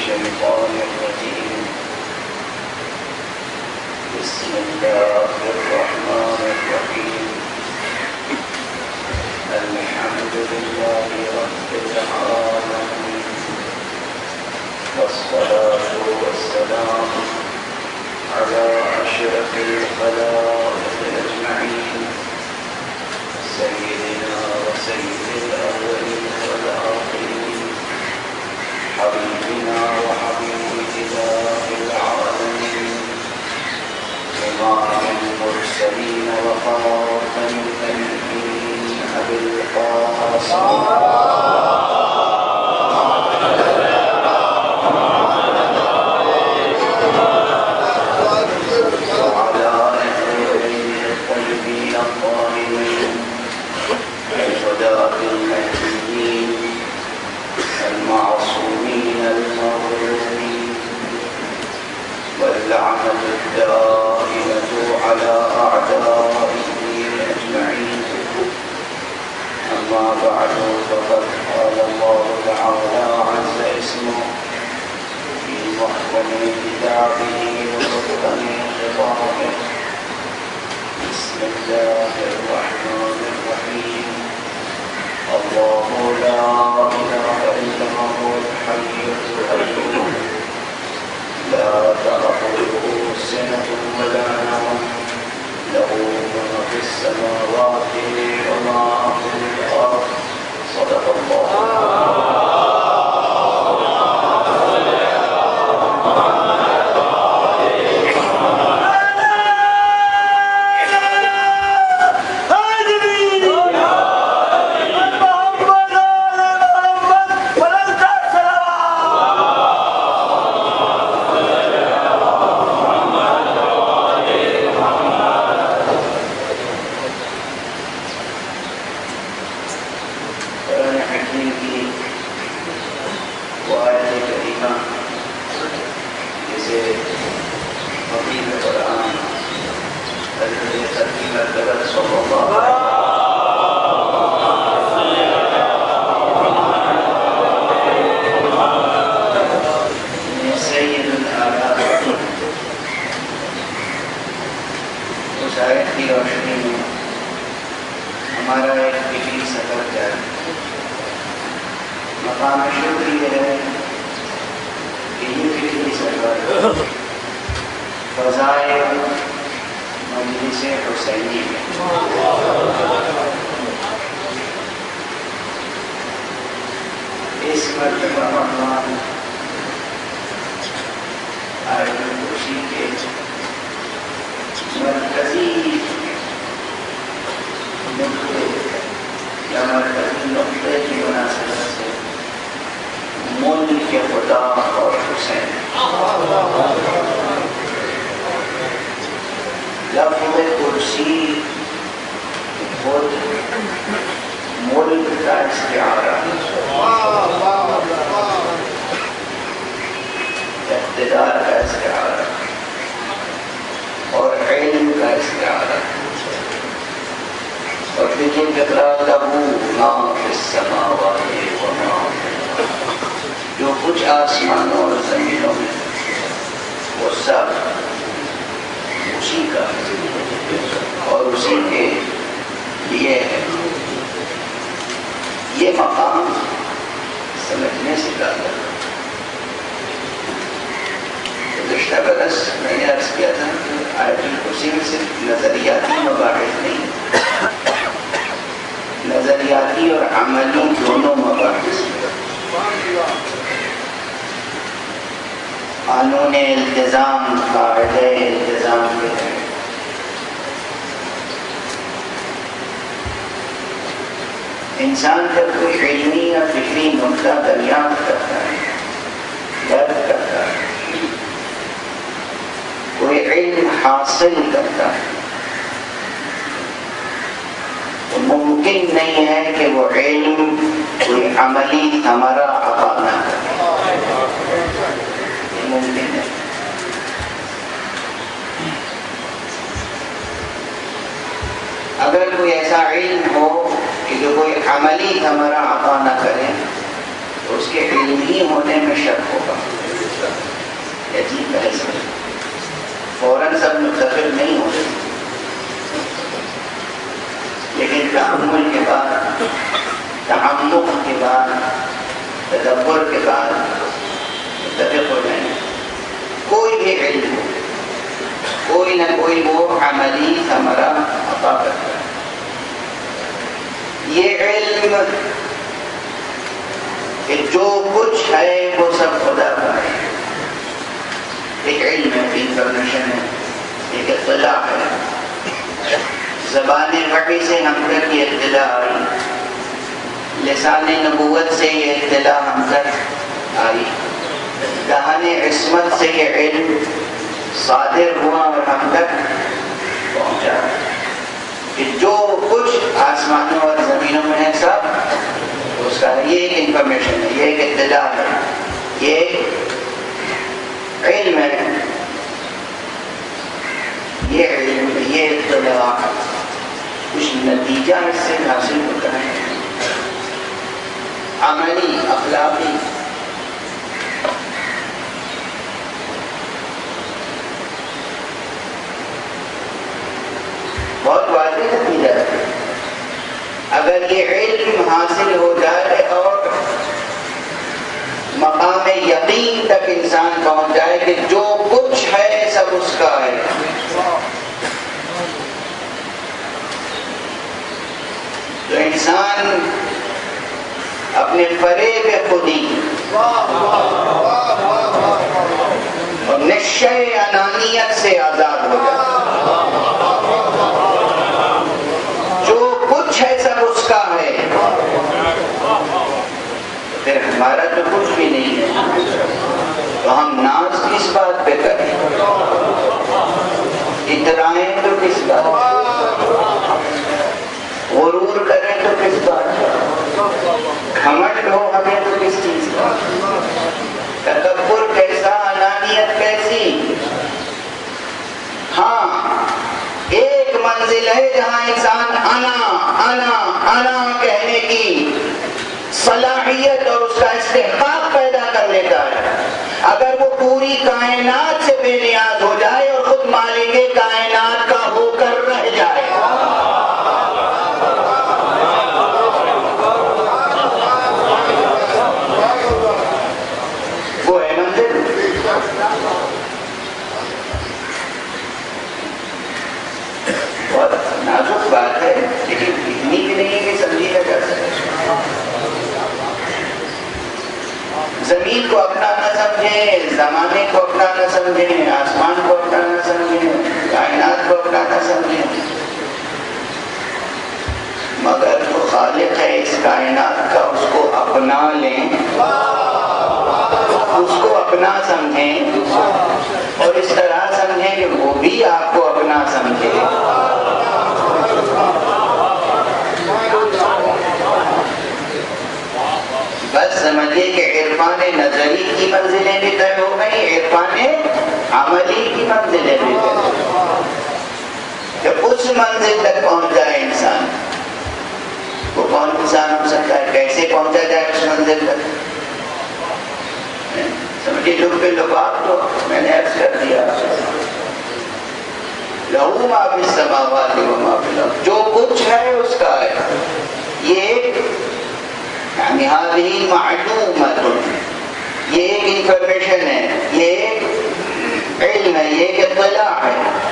الشيطان الرجيم بسم الله الرحمن الرحيم الحمد لله رب العالمين والصلاة والسلام على أشرف الخلائق أجمعين سيدنا وسيد الأولين والآخرين حبيبنا وحبيب إله العالمين إمام المرسلين وخاتم النبيين أبي القاسم واللعنة الدائمة على أعدائه أجمعين أما بعد فقد قال الله تعالى عز اسمه في محكم كتابه ومحكم خطابه بسم الله الرحمن الرحيم الله لا إله إلا هو الحي القيوم لا تأخذه سنة ولا نوم له ما في السماوات وما في الأرض صدق الله جو کچھ آسمانوں اور زمینوں میں وہ سب اسی کا اور اسی کے لیے ہے. یہ مقام سمجھنے سے زیادہ گزشتہ برس میں نے عرض کیا تھا کہ آیت الکرسی میں صرف نظریاتی مباحث نہیں، نظریاتی اور عملی دونوں مباحث، قانون التزام، قاعدہ التزام کے تحت انسان جب کوئی علمی یا فکری نقطہ دریافت کرتا ہے، درک کرتا ہے، کوئی علم حاصل کرتا ہے، تو ممکن نہیں ہے کہ وہ علم کوئی عملی ثمرہ عطا نہ کرے. یہ ممکن ہے. اگر کوئی ایسا علم ہو کہ جو کوئی عملی ثمرہ عطا نہ کرے تو اس کے علمی ہونے میں شک ہوگا. بحث میں فوراً سب متفق نہیں ہوتے، لیکن تحمل کے بعد، تحمق کے بعد، تدبر کے بعد متفق ہو جائیں۔ کوئی بھی علم کوئی نہ کوئی وہ عملی ثمرہ عطا کرتا ہے۔ یہ علم کہ جو کچھ ہے وہ سب خدا کا ہے، ایک علم ہے، انفارمیشن ہے، ایک اطلاع ہے۔ زبان وحی سے ہم تک یہ اطلاع آئی، لسان نبوت سے یہ اطلاع ہم تک آئی، دہان عصمت سے یہ علم صادر ہوا اور ہم تک پہنچا کہ جو کچھ آسمانوں اور زمینوں میں ہے سب اس کا ہے۔ یہ ایک انفارمیشن ہے، یہ ایک اطلاع ہے، یہ ایک علم ہے، یہ علم، یہ اطلاع، کچھ نتیجہ اس سے حاصل ہوتا ہے، عملی، اخلاقی۔ بہت واضح نتیجہ ہے۔ اگر یہ علم حاصل ہو جائے اور مقام یقین تک انسان پہنچ جائے کہ جو کچھ ہے سب اس کا ہے، تو انسان اپنے فریب خودی اور نشہ انانیت سے آزاد ہو جائے۔ ہے سب اس کا ہے، پھر ہمارا تو کچھ بھی نہیں ہے، تو ہم ناز کس بات پہ کریں، اترائیں تو کس بات، غرور کریں تو کس بات، گھمنڈ ہو ہمیں تو کس چیز کا، تکبر کیسا، انانیت کیسی۔ ہاں ایک منزل ہے جہاں انسان انا کہنے کی صلاحیت اور اس کا استحقاق پیدا کر لیتا ہے۔ اگر وہ پوری کائنات سے بے نیاز ہو جائے اور خود مالک کائنات کا ہو کر رہ جائے، وہ ہے منزل۔ بہت نازک بات ہے، لیکن اتنی بھی نہیں کہ سمجھی نہ جا سکے۔ زمین کو اپنا نہ سمجھیں، زمانے کو اپنا نہ سمجھیں، آسمان کو اپنا نہ سمجھیں، کائنات کو اپنا نہ سمجھیں، مگر جو خالق ہے اس کائنات کا اس کو اپنا لیں، اس کو اپنا سمجھیں اور اس طرح سمجھیں کہ وہ بھی آپ کو اپنا سمجھے۔ بس سمجھیے کہ عرفان نظری کی منزلیں بھی طے ہو گئی، عرفان عملی کی منزلیں بھی طے ہو گئی۔ جب اس منزل تک پہنچ جائے انسان، وہ کون انسان ہو سکتا ہے، کیسے پہنچا جائے اس منزل تک؟ سمجھے لب لباب تو میں نے عرض کر دیا، لہو ما فی السماوات و ما فی الارض، جو کچھ ہے اس کا ہے۔ یہ یعنی هذه معلومۃ، یہ ایک انفارمیشن ہے، یہ ایک علم ہے، یہ ایک اطلاع ہے۔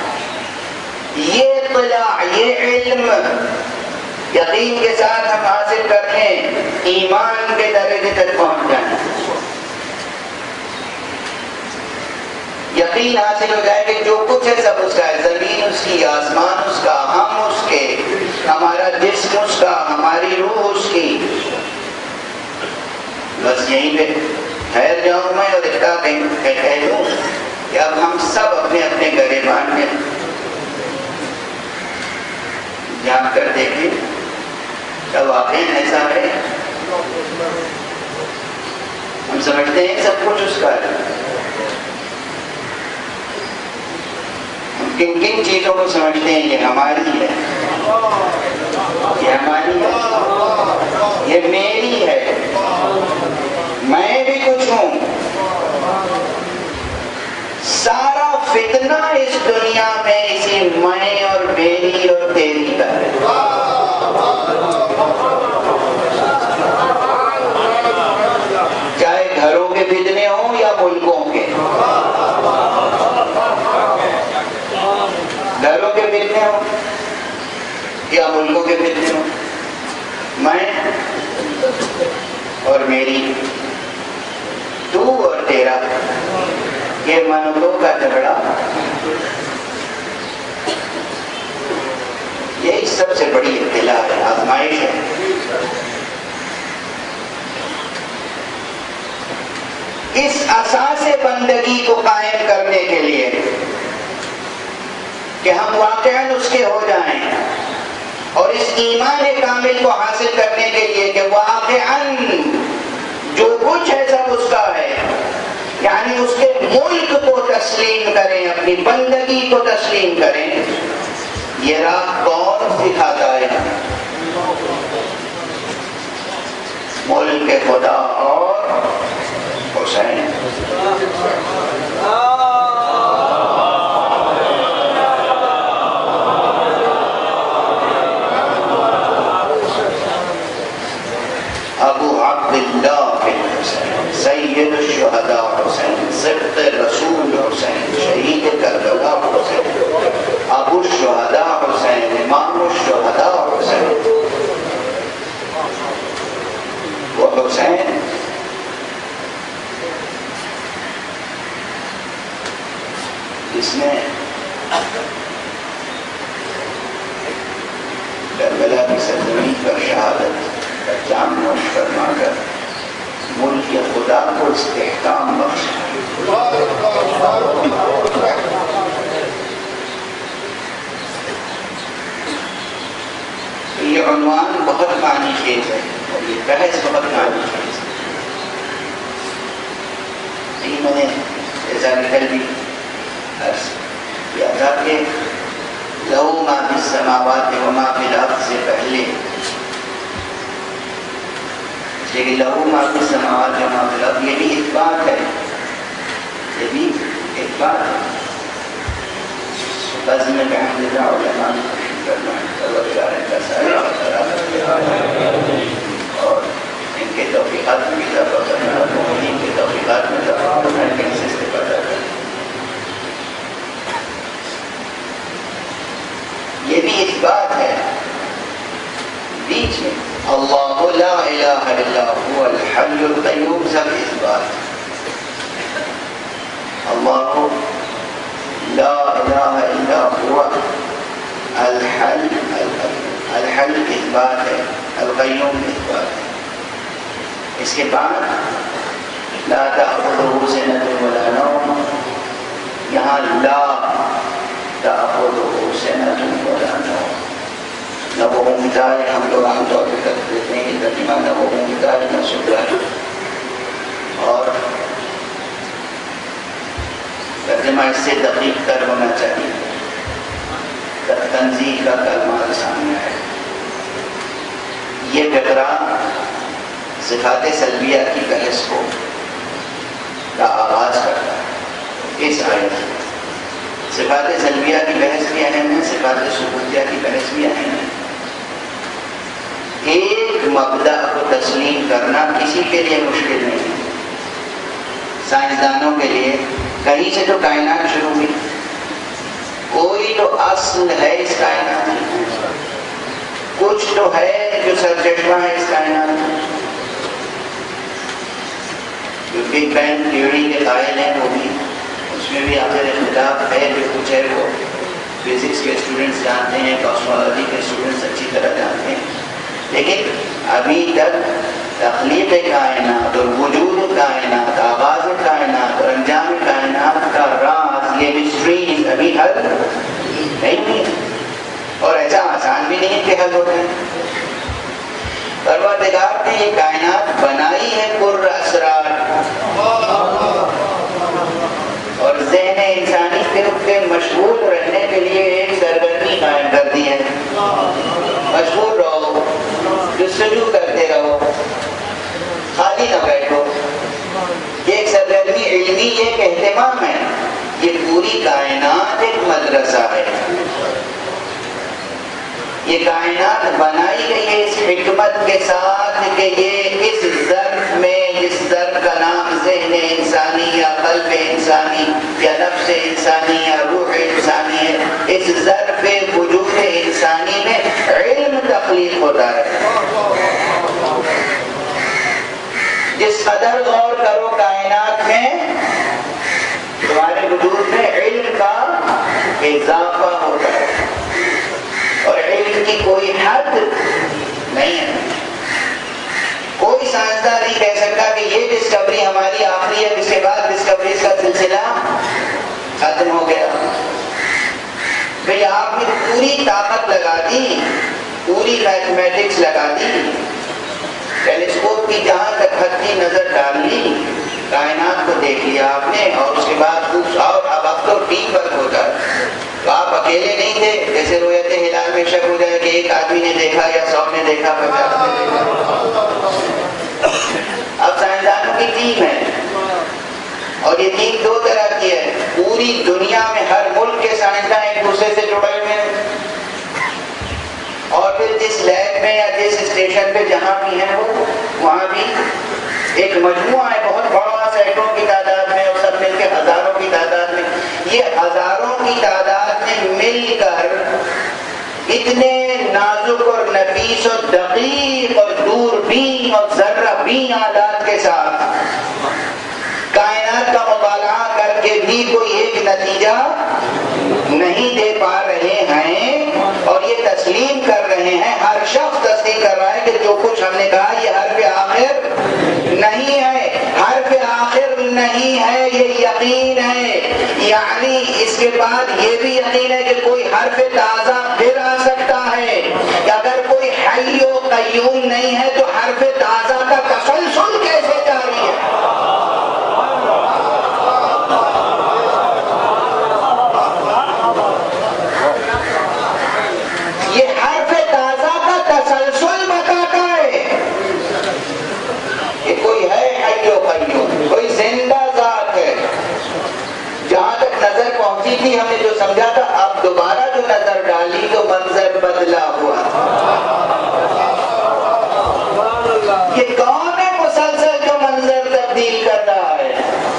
یہ اطلاع، یہ علم یقین کے ساتھ ہم حاصل کر لیں، ایمان کے درجے تک پہنچ جائیں، یقین حاصل ہو جائے کہ جو کچھ ہے سب اس کا ہے، زمین اس کی، آسمان اس کا، ہم اس کے، ہمارا جسم اس کا، ہماری روح اس کی۔ بس یہیں پہ ٹھہر جاؤں میں اور اتنا کہہ دوں کہ اب ہم سب اپنے اپنے گریبان میں جان کر دیکھیں کیا واقعی ایسا ہے؟ ہم سمجھتے ہیں سب کچھ اس کا ہے، ہم کن کن چیزوں کو سمجھتے ہیں یہ ہماری ہے، یہ ہماری ہے، یہ میری ہے، میں بھی کچھ ہوں، سارا فتنہ اس دنیا میں اسی میں اور میری اور تیری کا ہے. چاہے گھروں کے فتنے ہوں یا ملکوں کے. گھروں کے فتنے ہوں یا ملکوں کے فتنے ہوں، میں اور میری، تو اور تیرا، یہ منتوں کا جھگڑا، یہی سب سے بڑی ابتلا ہے، آزمائش ہے. اس اساس بندگی کو قائم کرنے کے لیے کہ ہم واقعاً اس کے ہو جائیں، اور اس ایمان کامل کو حاصل کرنے کے لیے کہ واقعاً جو کچھ ہے سب اس کا ہے، یعنی اس کے ملک کو تسلیم کریں، اپنی بندگی کو تسلیم کریں. یہ راہ کون سکھاتا ہے؟ ملک خدا اور حسین. ابو عبداللہ بن حسین، سید الشہداء حسین، سبط رسول حسین، شہید کربلا حسین، ابو الشہداء حسین، امام الشہداء حسین. وہ حسین جس نے کربلا کی سرزمین پر شہادت کا جام نوش فرما کر ملک خدا کو استحکام بخشا. یہ عنوان بہت معنی خیز ہے اور یہ بحث بہت معنی خیز ہے. یہ میں نے جیسا نکل بھی عرض کیا تھا کہ لہو ما فی السماوات و ما فی الارض سے پہلے، لیکن لہو ما فی السماوات و ما فی الارض یہ بھی اثبات ہے، یہ بھی اثبات ہے. بس میں بحمد اللہ علماء کرنا اور ان کے توفیقات میں اضافہ کرنا، ان کے توفیقات میں اضافہ کرنا، ان سے استفادہ کرنا. یہ بھی اثبات ہے. بیچ میں اللہ لا الہ الا هو الحی القیوم سب اثبات. اللہ لا الہ الا هو الحی الحی اثبات ہے، القیوم اثبات ہے. اس کے بعد لا تأخذه سنة ولا نوم، یہاں لا تأخذه سنة ولا نوم، نہ وہ اونگتا ہے. ہم لوگ عام طور پہ کر دیتے ہیں ترجمہ نہ وہ اونگتا ہے نہ سوتا ہے، اور ترجمہ اس سے دقیق تر ہونا چاہیے. تنزیہ کا کلمہ سامنے ہے. یہ فقرہ صفات سلبیہ کی بحث کو کا آغاز کرتا ہے. اس آیت میں صفات سلبیہ کی بحث بھی اہم ہے، صفات ثبوتیہ کی بحث بھی اہم ہے. ایک مبدأ کو تسلیم کرنا کسی کے لیے مشکل نہیں ہے. سائنسدانوں کے لیے کہیں سے تو کائنات شروع ہوئی، کوئی تو اصل ہے اس کائنات میں، کچھ تو ہے جو سرچشمہ ہے اس کائنات میں. جو بگ بینگ تھیوری کے قائل ہیں وہ بھی، اس میں بھی آخر اختلاف ہے. جو کچھ ہے وہ فزکس کے اسٹوڈنٹس جانتے ہیں، کاسمولوجی کے اسٹوڈنٹس اچھی طرح جانتے ہیں. لیکن ابھی تک تخلیق کائنات اور وجود کائنات، آغاز کائنات اور انجام کائنات کا راز، یہ مسٹریز ابھی حل نہیں ہے، اور ایسا آسان بھی نہیں کہ حل ہوتا ہے. پروردگار نے یہ کائنات بنائی ہے پر اسرار، اور ذہن انسانی صرف کے مشغول رہنے کے لیے ایک سرگرمی قائم کر دی ہے. مشغول رہو، جستجو کرتے رہو، خالی نہ بیٹھو. ایک سرگرمی علمی ایک اہتمام ہے. یہ کائنات ایک مدرسہ ہے. یہ کائنات بنائی گئی ہے اس حکمت کے ساتھ کہ یہ اس ظرف میں، جس ظرف کا نام ذہن انسانی یا قلب انسانی یا نفس انسانی یا روح انسانی ہے، اس ظرف وجود انسانی میں علم تخلیق ہوتا ہے. جس قدر غور کرو کائنات میں، تمہارے وجود میں علم کا اضافہ ہوتا ہے، اور علم کی کوئی حد نہیں ہے. کوئی سائنسداں نہیں کہہ سکتا کہ یہ ڈسکوری ہماری آخری ہے، اس کے بعد ڈسکوریز کا سلسلہ ختم ہو گیا. بھئی آپ نے پوری طاقت لگا دی، پوری میتھمیٹکس لگا دی، ٹیلیسکوپ کی جہاں تک ہتھی نظر ڈال لی، کائنات کو دیکھ لیا آپ نے، اور اس کے بعد اور اب تو ٹیم ورک ہوتا ہے. تو آپ اکیلے نہیں تھے، جیسے رویت ہلال میں شک ہو جائے کہ ایک آدمی نے دیکھا یا 100 نے دیکھا 50 نے دیکھا. اب سائنسدانوں کی ٹیم ہے، اور یہ ٹیم دو طرح کی ہے. پوری دنیا میں ہر ملک کے سائنسداں ایک دوسرے سے جڑے ہوئے ہیں، اور پھر جس لیب میں یا جس اسٹیشن پہ جہاں بھی ہیں وہ وہاں بھی ایک مجموعہ ہے بہت بڑا، سینکڑوں کی تعداد میں، اور سب مل کے ہزاروں کی تعداد میں. یہ ہزاروں کی تعداد میں مل کر اتنے نازک اور نفیس اور دقیق اور دوربین اور ذرہ بین آلات کے ساتھ کائنات کا مطالعہ کر کے بھی کوئی ایک نتیجہ نہیں دے پا رہے ہیں، اور یہ تسلیم کر رہے ہیں، ہر شخص تسلیم کر رہا ہے کہ جو کچھ ہم نے کہا یہ حرف آخر نہیں ہے. حرف آخر نہیں ہے، یہ یقین ہے. یعنی اس کے بعد یہ بھی یقین ہے کہ کوئی حرف تازہ پھر آ سکتا ہے، کہ اگر کوئی حی و قیوم نہیں ہے تو حرف تازہ کا تسلسل کیسے جاری ہے؟ کوئی زندہ ذات ہے. جہاں تک نظر پہنچی تھی ہم نے جو سمجھا تھا، اب دوبارہ جو نظر ڈالی تو منظر بدلا ہوا. یہ کون ہے مسلسل جو منظر تبدیل کر رہا ہے؟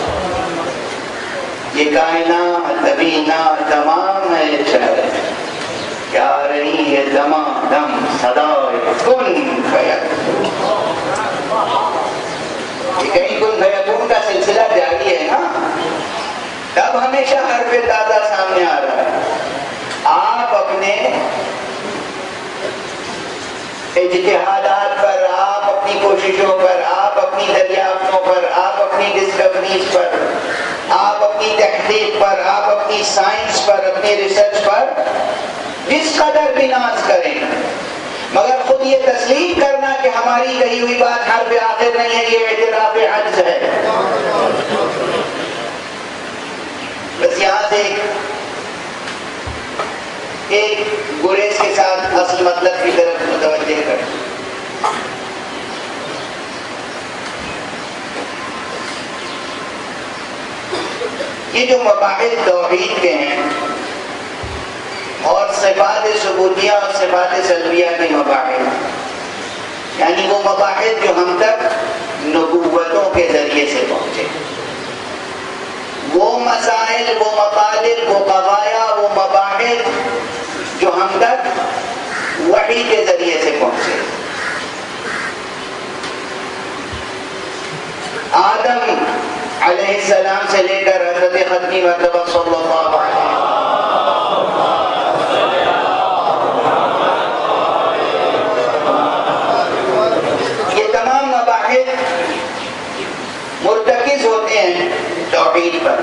یہ کائنات ابینا تمام ہے، کیا رہی ہے دماں دم صدائے کن فیکون. کہیں کن فیکون کا سلسلہ جاری ہے نا، تب ہمیشہ حرف تازہ سامنے آ رہا ہے. آپ اپنے اجتہادات پر، آپ اپنی کوششوں پر، آپ اپنی دریافتوں پر، آپ اپنی ڈسکوریز پر، آپ اپنی تحقیق پر، آپ اپنی سائنس پر، اپنی ریسرچ پر جس قدر بھی ناز کریں، مگر خود یہ تسلیم کرنا کہ ہماری کہی ہوئی بات حرف آخر نہیں ہے، یہ اعتراف عجز ہے. بس یہاں سے ایک گریز کے ساتھ اصل مطلب کی طرف متوجہ کر. یہ جو مباحث توحید کے ہیں اور صفات ثبوتیہ اور صفات سلبیہ کے مباحث، یعنی وہ مباحث جو ہم تک نبوتوں کے ذریعے سے پہنچے، وہ مسائل، وہ مطالب، وہ قضایا، وہ مباحث جو ہم تک وحی کے ذریعے سے پہنچے. آدم علیہ السلام سے لے کر حضرت ختمی مرتبہ صلی اللہ علیہ وسلم، یہ تمام مباحث مرتکز ہوتے ہیں توحید پر.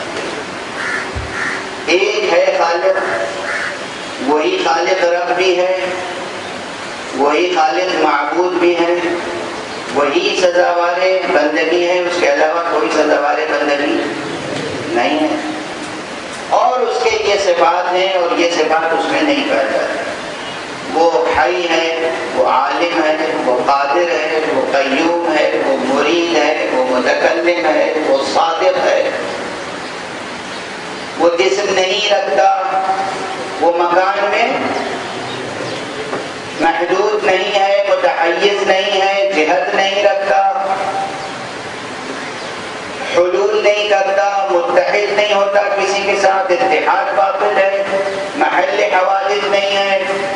ایک ہے خالق، وہی خالق رب بھی ہے، وہی خالق معبود بھی ہے، وہی سزاوار بندگی ہے، اس کے علاوہ کوئی سزاوار بندگی نہیں ہے. اور اس کے یہ صفات ہیں اور یہ صفات اس میں نہیں پائی جاتی. وہ حی ہے، وہ عالم ہے، وہ قادر ہے، وہ قیوم ہے، وہ مرید ہے، وہ متکلم ہے، وہ صادق ہے، وہ جسم نہیں رکھتا، وہ مکان میں محدود نہیں ہے، متحیز نہیں ہے، جہت نہیں رکھتا، حلول نہیں کرتا، متحد نہیں ہوتا کسی کے ساتھ، اتحاد باطل ہے، محل حوادث نہیں ہے.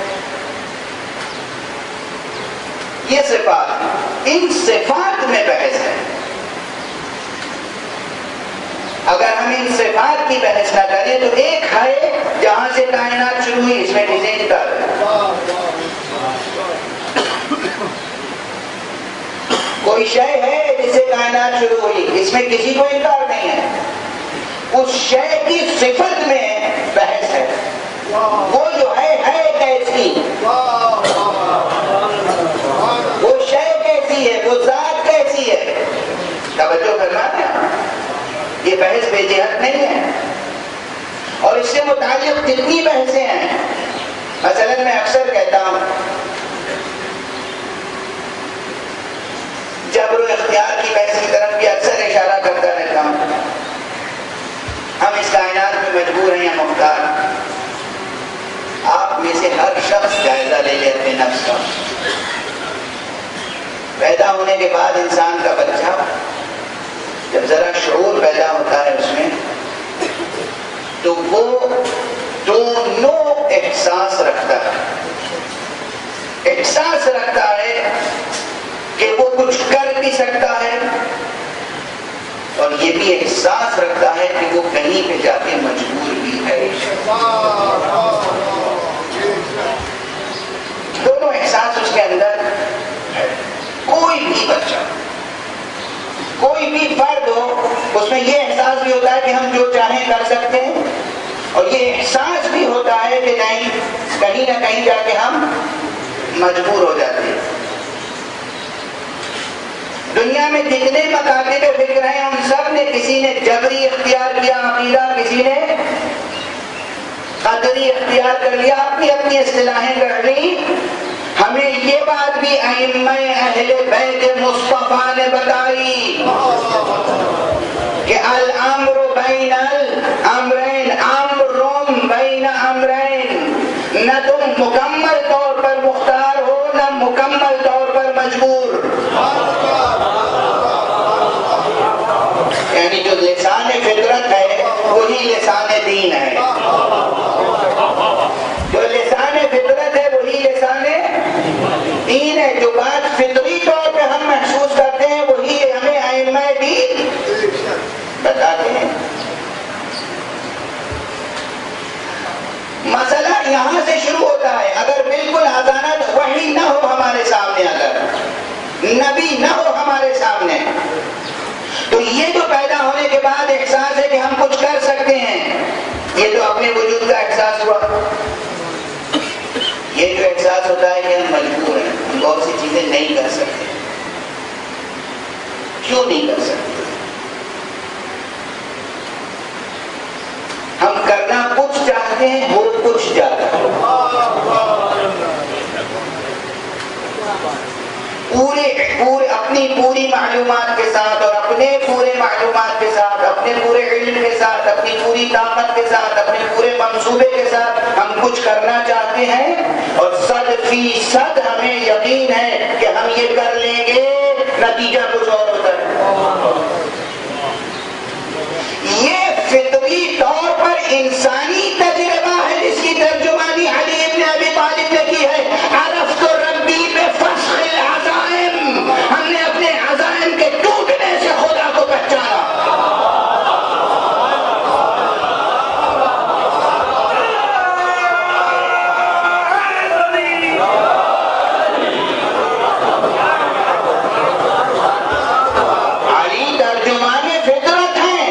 یہ صفات، ان صفات میں بحث ہے. اگر ہم ان صفات کی بحث نہ کریں تو ایک ہے جہاں سے کائنات شروع ہوئی، اس میں کسی انکار ہے. کوئی شے ہے جس سے کائنات شروع ہوئی، اس میں کسی کو انکار نہیں ہے. اس شے کی صفت میں بحث ہے. وہ جو ہے کیسی، وہ شے کیسی ہے، وہ ذات کیسی ہے. توجہ فرماتے ہیں، یہ بحث بے جہت نہیں ہے. اور اس سے متعلق جتنی بحثیں ہیں، مثلا میں اکثر کہتا ہوں، جبر و اختیار کی بحث کی طرف بھی اکثر اشارہ کرتا رہتا ہوں. ہم اس کائنات میں مجبور ہیں یا مختار؟ آپ میں سے ہر شخص جائزہ لے لے اپنے نفس کا. پیدا ہونے کے بعد انسان کا بچہ جب ذرا شعور پیدا ہوتا ہے اس میں، تو وہ دونوں احساس رکھتا ہے. احساس رکھتا ہے کہ وہ کچھ کر بھی سکتا ہے، اور یہ بھی احساس رکھتا ہے کہ وہ کہیں پہ جا کے مجبور بھی ہے. دونوں احساس اس کے اندر ہے. کوئی بھی بچہ، کوئی بھی فرد ہو، اس میں یہ احساس بھی ہوتا ہے کہ ہم جو چاہیں کر سکتے ہیں، اور یہ احساس بھی ہوتا ہے کہ نہیں، کہیں نہ کہیں جا کے ہم مجبور ہو جاتے ہیں. دنیا میں جتنے مکاتب فکر ہیں ان سب نے، کسی نے جبری اختیار کیا عقیدہ، کسی نے قدری اختیار کر لیا، اپنی اپنی اصطلاحیں کر لی. ہمیں یہ بات بھی ائمہ اہل بیت مصطفیٰ نے بتائی کہ الامر بین الامرین، امر بین امرین. نہ تم مکمل طور پر مختار ہو، نہ مکمل طور پر مجبور. یعنی جو لسان فطرت ہے وہی لسان دین ہے، جو لسان فطرت ہے وہی لسان دین ہے. جو بات فطری طور پہ ہم محسوس کرتے ہیں وہی ہمیں ائمہ دین بتاتے ہیں. مسئلہ یہاں سے شروع ہوتا ہے. اگر بالکل آزانہ وحی نہ ہو ہمارے سامنے، اگر نبی نہ ہو ہمارے سامنے، تو یہ جو پیدا ہونے کے بعد احساس ہے کہ ہم کچھ کر سکتے ہیں، یہ تو اپنے وجود کا احساس ہوا. یہ جو احساس ہوتا ہے کہ ہم مجبور ہیں، ہم بہت سی چیزیں نہیں کر سکتے. کیوں نہیں کر سکتے؟ ہم کرنا کچھ چاہتے ہیں، وہ کچھ جاتا ہے. پورے اپنی پوری معلومات کے ساتھ، اور اپنے پورے معلومات کے ساتھ، اپنے پورے علم کے ساتھ، اپنی پوری طاقت کے ساتھ، اپنے پورے منصوبے کے ساتھ ہم کچھ کرنا چاہتے ہیں، اور 100% ہمیں یقین ہے کہ ہم یہ کر لیں گے، نتیجہ کچھ اور ہوتا ہے. یہ فطری طور پر انسانی تجربہ ہے جس کی ترجمانی علی ابن ابی طالب نے کی ہے. عرفت ربی بفسخ العزائم، ہم نے اپنے عزائم کے ٹوٹنے سے خدا کو پہچانا. علی ترجمان فطرت ہیں،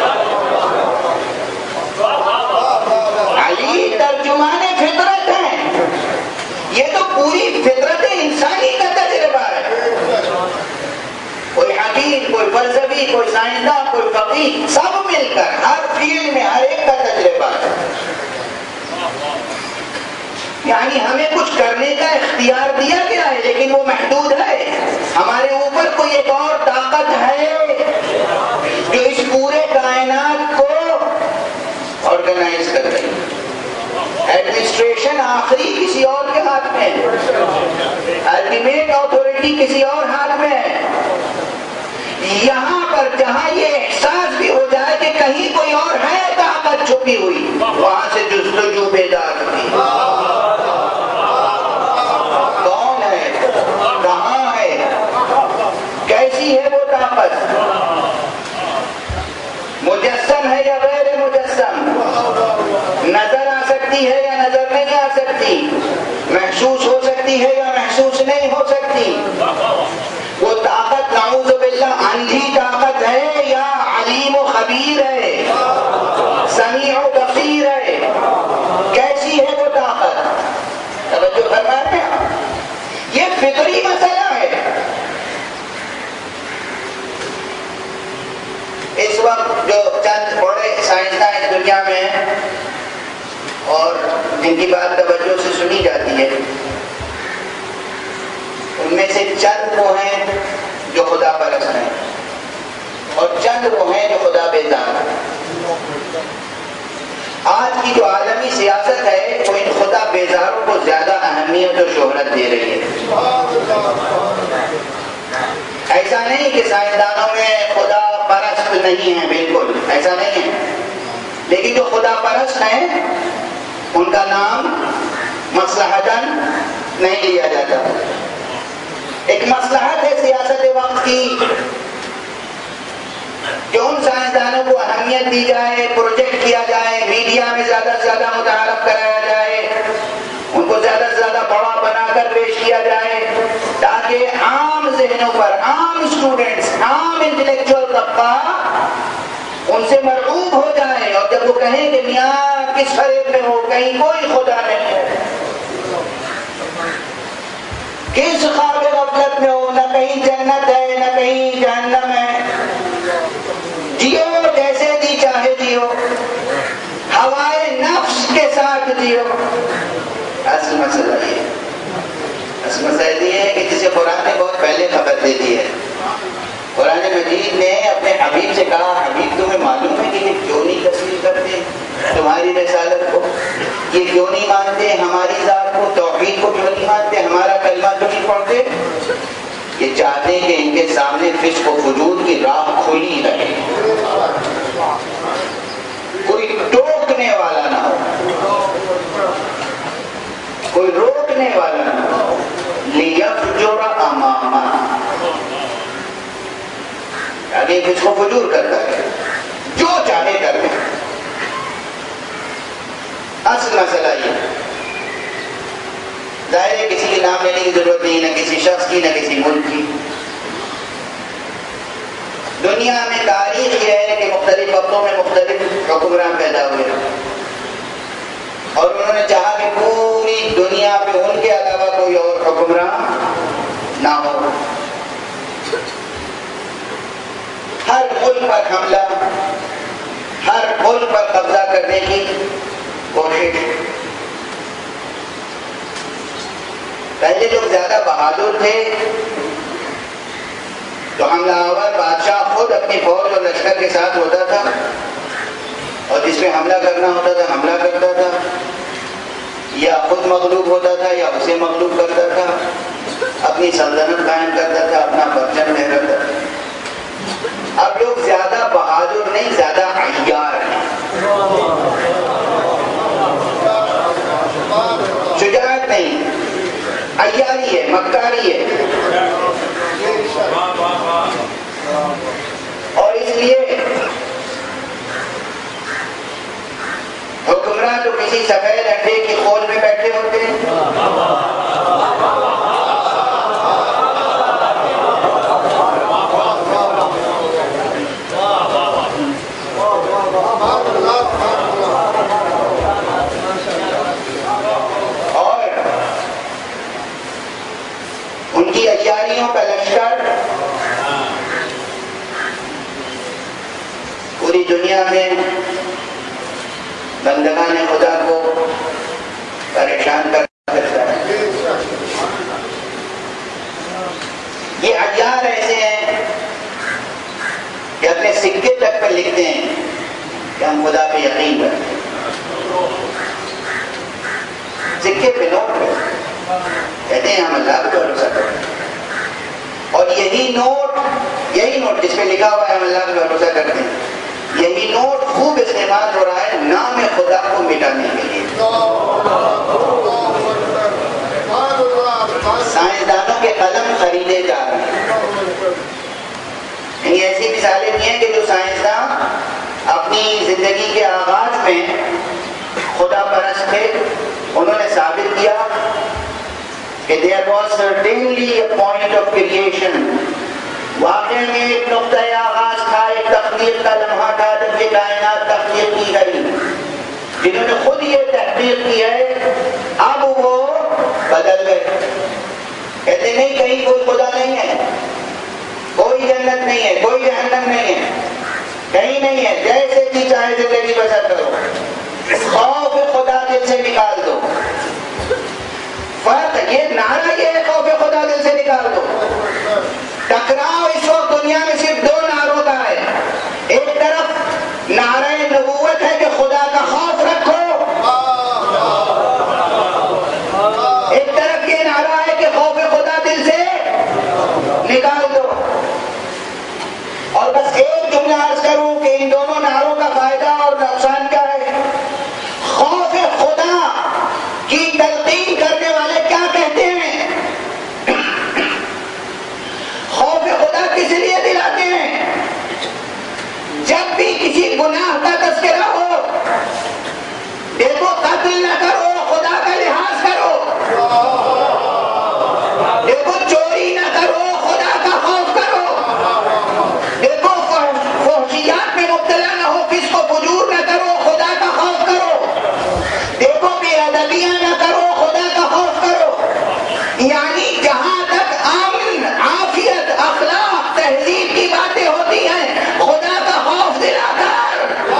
علی ترجمان فطرت ہیں. یہ تو پوری فطرت انسانی کا تجربہ ہے. کوئی حکیم، کوئی فلسفی، کوئی سائنسداں، کوئی فقیہ، سب مل کر ہر فیلڈ میں ہر ایک کا تجربہ ہے. یعنی ہمیں کچھ کرنے کا اختیار دیا گیا ہے، لیکن وہ محدود ہے. ہمارے اوپر کوئی ایک اور طاقت ہے جو اس پورے کائنات کو آرگنائز کر رہی ہے، ایڈمنسٹریشن آخری کسی اور کے ہاتھ میں ہے، الٹیمیٹ اتھارٹی کسی اور ہاتھ میں ہے۔ یہاں پر جہاں یہ احساس بھی ہو جائے کہ کہیں کوئی اور ہے طاقت چھپی ہوئی، وہاں سے جستجو بیدار ہوتی۔ کون ہے، کہاں ہے، کیسی ہے وہ طاقت، مجسم ہے یا غیر مجسم، نظر آ سکتی ہے یا نظر نہیں آ سکتی، محسوس ہو سکتی ہے یا محسوس نہیں ہو سکتی۔ وہ طاقت نعوذ باللہ اندھی طاقت ہے یا علیم و خبیر ہے، سمیع و بصیر ہے، کیسی ہے وہ طاقت؟ توجہ فرما رہے ہیں، یہ فطری مسئلہ ہے۔ اس وقت جو چند بڑے سائنسداں اس دنیا میں ہیں اور جن کی بات توجہ سے سنی جاتی ہے، ان میں سے چند وہ ہیں جو خدا پرست ہیں اور چند وہ ہیں جو خدا بیزار ہیں۔ آج کی جو عالمی سیاست ہے وہ ان خدا بیزاروں کو زیادہ اہمیت و شہرت دے رہی ہے۔ ایسا نہیں کہ سائنسدانوں میں خدا پرست نہیں ہے، بالکل ایسا نہیں ہے، لیکن جو خدا پرست ہیں ان کا نام مصلحتاً نہیں لیا جاتا۔ ایک مصلحت ہے سیاست وقت کی کہ ان سائنسدانوں کو اہمیت دی جائے، پروجیکٹ کیا جائے، میڈیا میں زیادہ سے زیادہ متعارف کرایا جائے، ان کو زیادہ سے زیادہ بڑا بنا کر پیش کیا جائے، تاکہ عام ذہنوں پر، عام اسٹوڈنٹس، عام انٹلیکچوئل طبقہ ان سے مرعوب ہو جائے، اور جب وہ کہیں کہ میاں کس فریب میں ہو، کہیں کوئی خدا نہیں ہے، کس خواب غفلت میں ہو، نہ کہیں جنت ہے نہ کہیں جہنم ہے، جیو جیسے جی چاہے جیو، ہوائے نفس کے ساتھ جیو۔ اصل مسئلہ یہ ہے، اصل مسئلہ یہ ہے کہ جسے قرآن نے بہت پہلے خبر دے دی ہے۔ قرآن مجید نے اپنے حبیب سے کہا، حبیب تمہیں معلوم ہے کہ یہ کیوں نہیں تسلیم کرتے تمہاری رسالت کو، یہ کیوں نہیں مانتے ہماری ذات کو، توحید کو کیوں نہیں مانتے، ہمارا کلمہ کیوں نہیں پڑھتے؟ یہ چاہتے ہیں کہ ان کے سامنے فسق و فجور کی راہ کھلی رہے، کوئی ٹوکنے والا نہ ہو، کوئی روکنے والا نہ ہو۔ لیفجر امامہ، آگے فسق و فجور کرتا ہے، جو چاہے کر لے۔ اصل مسئلہ یہ ظاہر ہے کسی کے نام لینے کی ضرورت نہیں، نہ کسی شخص کی نہ کسی ملک کی۔ دنیا میں تاریخ یہ ہے کہ مختلف وقتوں میں مختلف حکمران پیدا ہوئے اور انہوں نے چاہا کہ پوری دنیا پہ ان کے علاوہ کوئی اور حکمران نہ ہو۔ ہر ملک پر حملہ، ہر ملک پر قبضہ کرنے کی کوشش۔ پہلے لوگ زیادہ بہادر تھے تو حملہ آور بادشاہ خود اپنی فوج اور لشکر کے ساتھ ہوتا تھا، اور جس پہ حملہ کرنا ہوتا تھا حملہ کرتا تھا، یا خود مغلوب ہوتا تھا یا اسے مغلوب کرتا تھا، اپنی سلطنت قائم کرتا تھا، اپنا پرچم لہراتا تھا۔ اب لوگ زیادہ بہادر نہیں، زیادہ عیار ہیں، شجاعت نہیں، عیاری ہے، مکاری ہے۔ اور اس لیے حکمران تو کسی سفید انڈے کی کھول میں بیٹھے ہوتے ہیں، اور ان کی عیاریوں کا لشکر پوری دنیا میں بندگان خدا کو پریشان کر سکتا ہے۔ یہ عیار ایسے ہیں کہ اپنے سکے تک پر لکھتے ہیں کہ ہم خدا پہ یقین کرتے ہیں، میں خدا پرست تھے، انہوں نے ثابت کیا کہ there was certainly a point of creation. واقع میں ایک نقطۂ آغاز تھا، ایک تخلیق کا لمحہ تھا جب یہ کائنات تخلیق کی گئی. جنہوں نے خود یہ تحقیق کی ہے اب وہ بدل گئے، کہتے نہیں کہیں کوئی خدا نہیں ہے، کوئی جنت نہیں ہے، کوئی جہنم نہیں ہے، کہیں نہیں ہے، جیسے کی چاہے زندگی بسر کرو، خوف خدا دل سے نکال دو. فرق یہ نعرہ یہ ہے، خوف خدا دل سے نکال دو. ٹکراؤ اس وقت دنیا میں صرف دو نعروں کا ہے. ایک طرف نعرہ نبوت ہے کہ خدا کا خوف رکھو، ایک طرف یہ نعرہ ہے کہ خوف خدا دل سے نکال دو. اور بس ایک جملہ عرض کروں کہ ان دونوں نعروں کا فائدہ اور نقصان کیا ہے. خوف خدا کی تلقین کرنے والے کیا کہتے ہیں؟ خوف خدا کس لیے دلاتے ہیں؟ جب بھی کسی گناہ کا تذکرہ ہو، دیکھو قتل نہ کرو، خدا کا لحاظ کرو. دیکھو چوری نہ کرو، خدا کا خوف کرو. دیکھو فحشیات میں مبتلا نہ ہو، فسق و فجور نہ کرو، خدا کا خوف کرو. دیکھو بے ادبیاں نہ کرو، خدا کا خوف کرو. یعنی جہاں تک امن، عافیت، اخلاق، تہذیب کی باتیں ہوتی ہیں، خدا کا خوف دلا کر.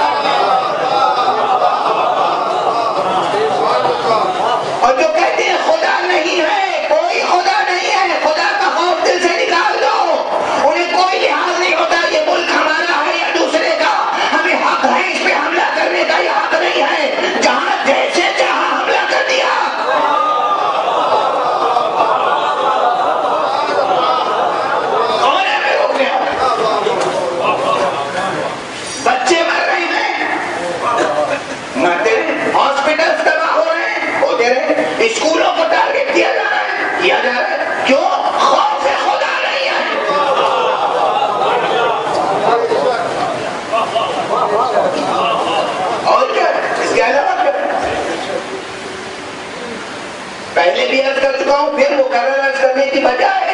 اور جو کہتے ہیں خدا نہیں ہے، کوئی خدا نہیں ہے، خدا کا خوف دل سے نکال دو. انہیں کوئی لحاظ نہیں ہوتا یہ ملک ہمارا ہے یا دوسرے کا، ہمیں حق ہے اس پہ حملہ کرنے کا یا حق نہیں ہے. جہاں جیسے چاہا حملہ کر دیا. کون ہے میں روک رہا ہوں؟ بچے مر رہے ہیں، مرتے رہے، ہاسپٹلز تباہ ہو رہے ہیں، ہوتے رہے، اسکولوں کو ٹارگٹ کیا جا رہا ہے، کیا جا رہا ہے. کیوں؟ خوف خدا نہیں ہے. اور کیا اس کے علاوہ کیا؟ پہلے بھی عرض کر چکا ہوں، پھر مکرر عرض کرنے کی بجائے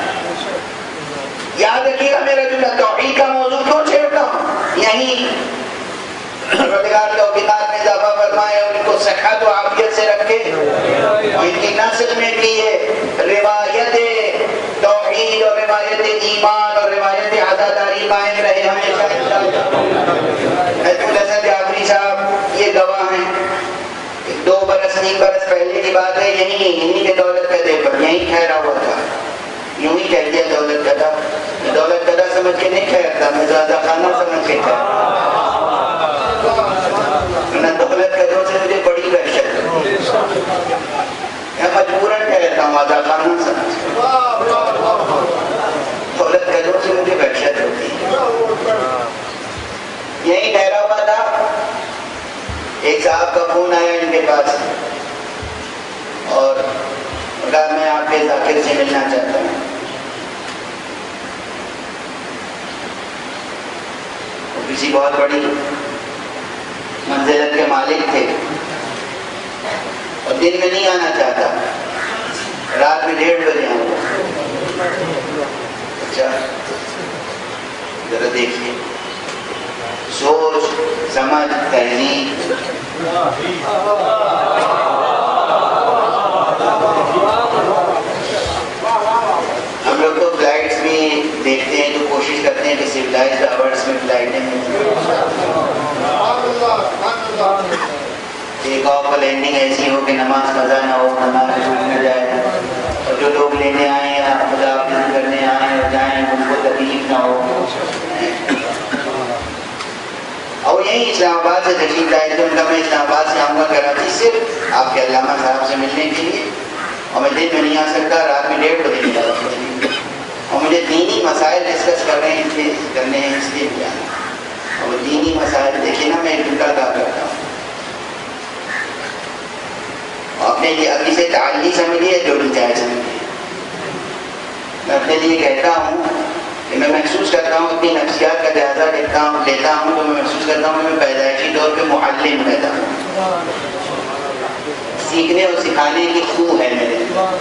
یاد رکھیے گا میرا جملہ. توحید کا موضوع کیوں چھیڑتا ہوں؟ یہیں پروردگار توفیقات میں اضافہ فرمائے، ان کو صحت و عافیت سے رکھے، ان کی نسل میں بھی یہ روایت توحید اور روایت ایمان اور روایت عزاداری قائم رہے ہمیشہ انشاءاللہ. حسن جعفری صاحب یہ گواہ ہیں. 2 برس 3 برس پہلے کی بات ہے، یہیں کے دولت قدے پر یہیں ٹھہرا ہوا تھا. یوں ہی کہہ دیا دولت قدا. دولت قدا سمجھ کے نہیں ٹھہرتا، میں زیادہ خانہ سمجھ کے ٹھہرتا. دولت قدوں سے مجھے بڑی وحشت ہے، میں مجبوراً ٹھہرتا ہوں آزاد خانہ سمجھ کے. دولت قدوں سے مجھے وحشت ہوتی ہے. یہیں ٹھہرا ہوا تھا، ایک صاحب کا فون آیا ان کے پاس اور کہا میں آپ کے ذاکر سے ملنا چاہتا ہوں. وہ کسی بہت بڑی منزلت کے مالک تھے اور دن میں نہیں آنا چاہتا، رات میں 1:30 بجے آؤں. اچھا ذرا دیکھیے، سوچ سمجھ تہذیب. ہم لوگ تو فلائٹس بھی دیکھتے ہیں تو کوشش کرتے ہیں کہ سویلائزڈ آورس میں فلائٹیں ٹیک آف اور لینڈنگ ایسی ہو کہ نماز قضا نہ ہو، نماز چھوٹ نہ جائے، اور جو لوگ لینے آئے یا خداحافظی کرنے آئے اور جائیں ان کو تکلیف نہ ہو. اور یہی اسلام آباد سے تشریف لائے تھے. ان کا میں اسلام آباد سے آؤں گا کراچی صرف آپ کے علامہ صاحب سے ملنے کے لیے، اور میں دن میں نہیں آ سکتا، رات میں 1:30 بجے نکلا. اور مجھے دینی مسائل ڈسکس کرنے ہیں اس لیے بھی آنا. اور وہ دینی مسائل دیکھیں نا، میں ایک گھنٹہ کا کرتا ہوں. اپنے لیے ابھی سے تعلی سمجھیے جو بھی چاہے سمجھیے. میں اپنے لیے کہتا ہوں کہ میں محسوس کرتا ہوں اپنی نفسیات کا جائزہ لیتا ہوں تو میں محسوس کرتا ہوں کہ میں پیدائشی طور پہ معلم پیدا ہوں، سیکھنے اور سکھانے کی خو ہے میرے،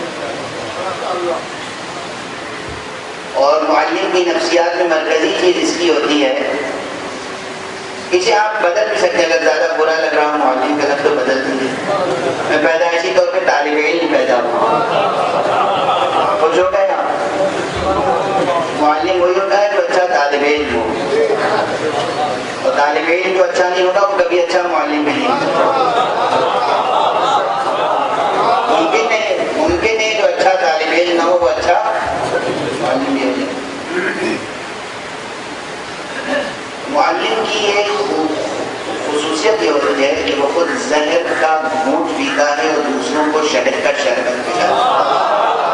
اور معلم کی نفسیات میں مرکزی چیز اس کی ہوتی ہے، اسے آپ بدل بھی سکتے ہیں، اگر زیادہ برا لگ رہا ہوں معلم کا لفظ تو بدل دیجیے۔ میں پیدائشی طور پہ طالب علم پیدا ہوں، کچھ ہوتا ہے نا، معلم وہی ہوتا ہے جو اچھا طالب علم ہو، اور طالب علم جو اچھا نہیں ہوگا وہ کبھی اچھا معلم بھی نہیں ہوگا۔ ممکن ہے جو اچھا طالب علم نہ ہو وہ اچھا معلم بھی ہو جائے۔ معلم کی ایک خصوصیت یہ ہوتی ہے کہ وہ خود زہر کا گھونٹ پیتا ہے اور دوسروں کو شہد کا شربت پلاتا ہے۔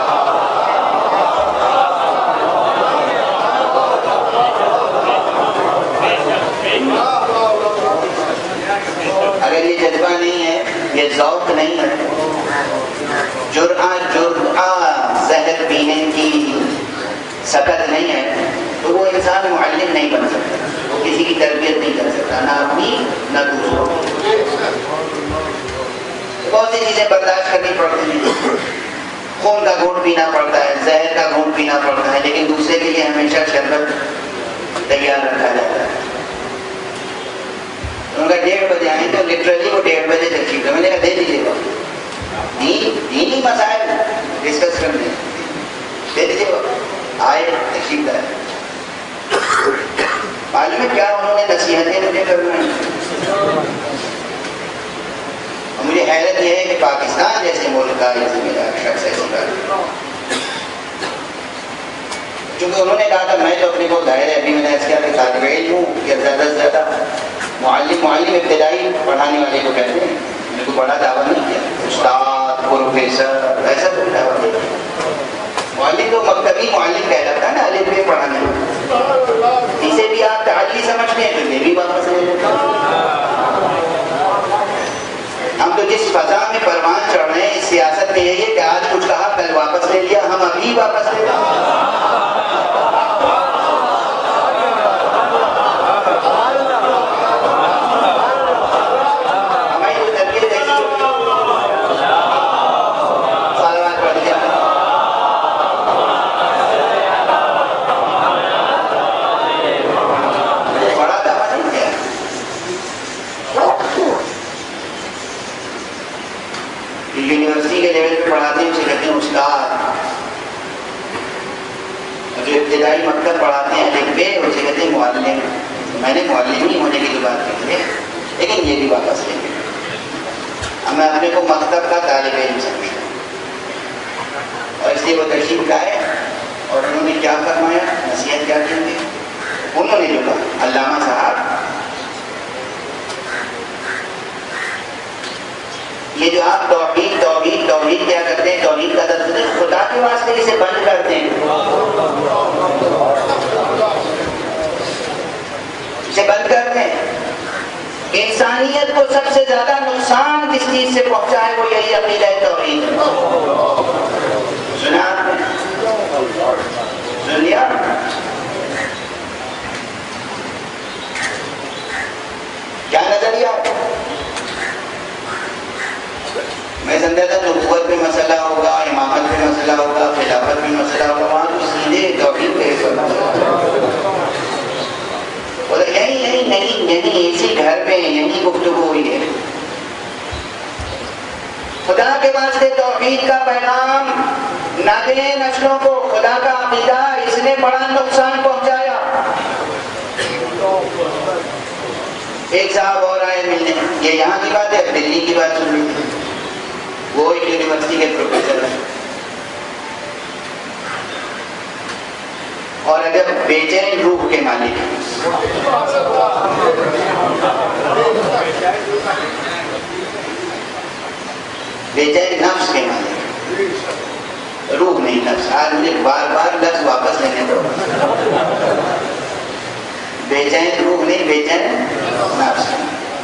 اگر یہ جذبہ نہیں ہے، یہ ذوق نہیں ہے، جرعہ زہر پینے کی سکت نہیں ہے، تو وہ انسان معلم نہیں بن سکتا، وہ کسی کی تربیت نہیں کر سکتا، نہ اپنی نہ دوسروں کی۔ بہت سی چیزیں برداشت کرنی پڑتی ہیں، خون کا گھونٹ پینا پڑتا ہے، زہر کا گھونٹ پینا پڑتا ہے، لیکن دوسرے کے لیے ہمیشہ شربت تیار رکھا جاتا ہے۔ ان کا 1:30 بجے آئیں تو لٹرلی وہ 1:30 بجے تشریف ہے، میں نے کہا دے دیجیے گا، دینی مسائل ڈسکس کرنے دے دیجیے گا، آئے تشریف لائے۔ معلوم ہے کیا انہوں نے نصیحتیں مجھے کروائی، اور مجھے حیرت یہ ہے کہ پاکستان جیسے ملک کا یہ ذمہ دار شخص ایسی بات، چونکہ انہوں نے کہا تھا میں تو اپنے کو ظاہر ہے ابھی میں نے کیا کہ طالب علم ہوں یا زیادہ سے زیادہ معلم ابتدائی پڑھانے والے کو کہتے ہیں، میرے کو بڑا دعویٰ نہیں کیا، استاد پروفیسر ایسا کوئی دعویٰ نہیں، معلم تو مکتبی معلم کہلاتا ہے نا، الف ب پڑھانے میں، اسے بھی آپ تعلی سمجھتے ہیں تو یہ بھی واپس لے لیتے ہیں۔ ہم تو جس فضا میں پروان چڑھ رہے ہیں اس سیاست میں یہی ہے کہ آج کچھ کہا کل واپس لے لیا، ہم ابھی واپس لے لیں۔ یونیورسٹی کے لیول پہ پڑھاتے ہیں اسے کہتے ہیں استاد، جو ابتدائی مکتب پڑھاتے ہیں لکھ پہ اسے کہتے ہیں معلم۔ میں نے معلم ہی ہونے کی جو بات کی ہے، لیکن یہ بھی واپس لیں گے، میں اپنے کو مکتب کا طالب علم سمجھتا ہوں، اور اس لیے وہ تشریف لائے اور انہوں نے کیا فرمایا، نصیحت کیا کی تھی، انہوں نے جو کہا علامہ صاحب یہ جو آپ توحید کیا کرتے ہیں، توحید کا درد ہے، خدا کے واسطے اسے بند کرتے ہیں، اسے بند کرتے ہیں۔ انسانیت کو سب سے زیادہ نقصان کس چیز سے پہنچا ہے، وہ یہی عقیدہ توحید ہے۔ سنا آپ نے؟ سن لیا؟ کیا نظریہ؟ میں سمجھا تھا نبوت پہ مسئلہ ہوگا، امامت پہ مسئلہ ہوگا، خلافت پہ مسئلہ ہوگا، وہاں تو سیدھے توحید پہ بولے نہیں اسی گھر پہ یہی گفتگو ہوئی ہے۔ خدا کے واسطے توحید کا پیغام نہ دیں نسلوں کو، خدا کا عقیدہ اس نے بڑا نقصان پہنچایا۔ ایک صاحب اور آئے ملنے، یہ یہاں کی بات ہے، دلی کی بات سن لی، وہ ایک یونیورسٹی کے پروفیسر ہیں، اور اگر بے چین روح کے مالک ہیں، بے چین نفس کے مالک، روح نہیں نفس۔ آج مجھے بار بار لفظ واپس لینے دو، بے چین روح نہیں، بے چین نفس۔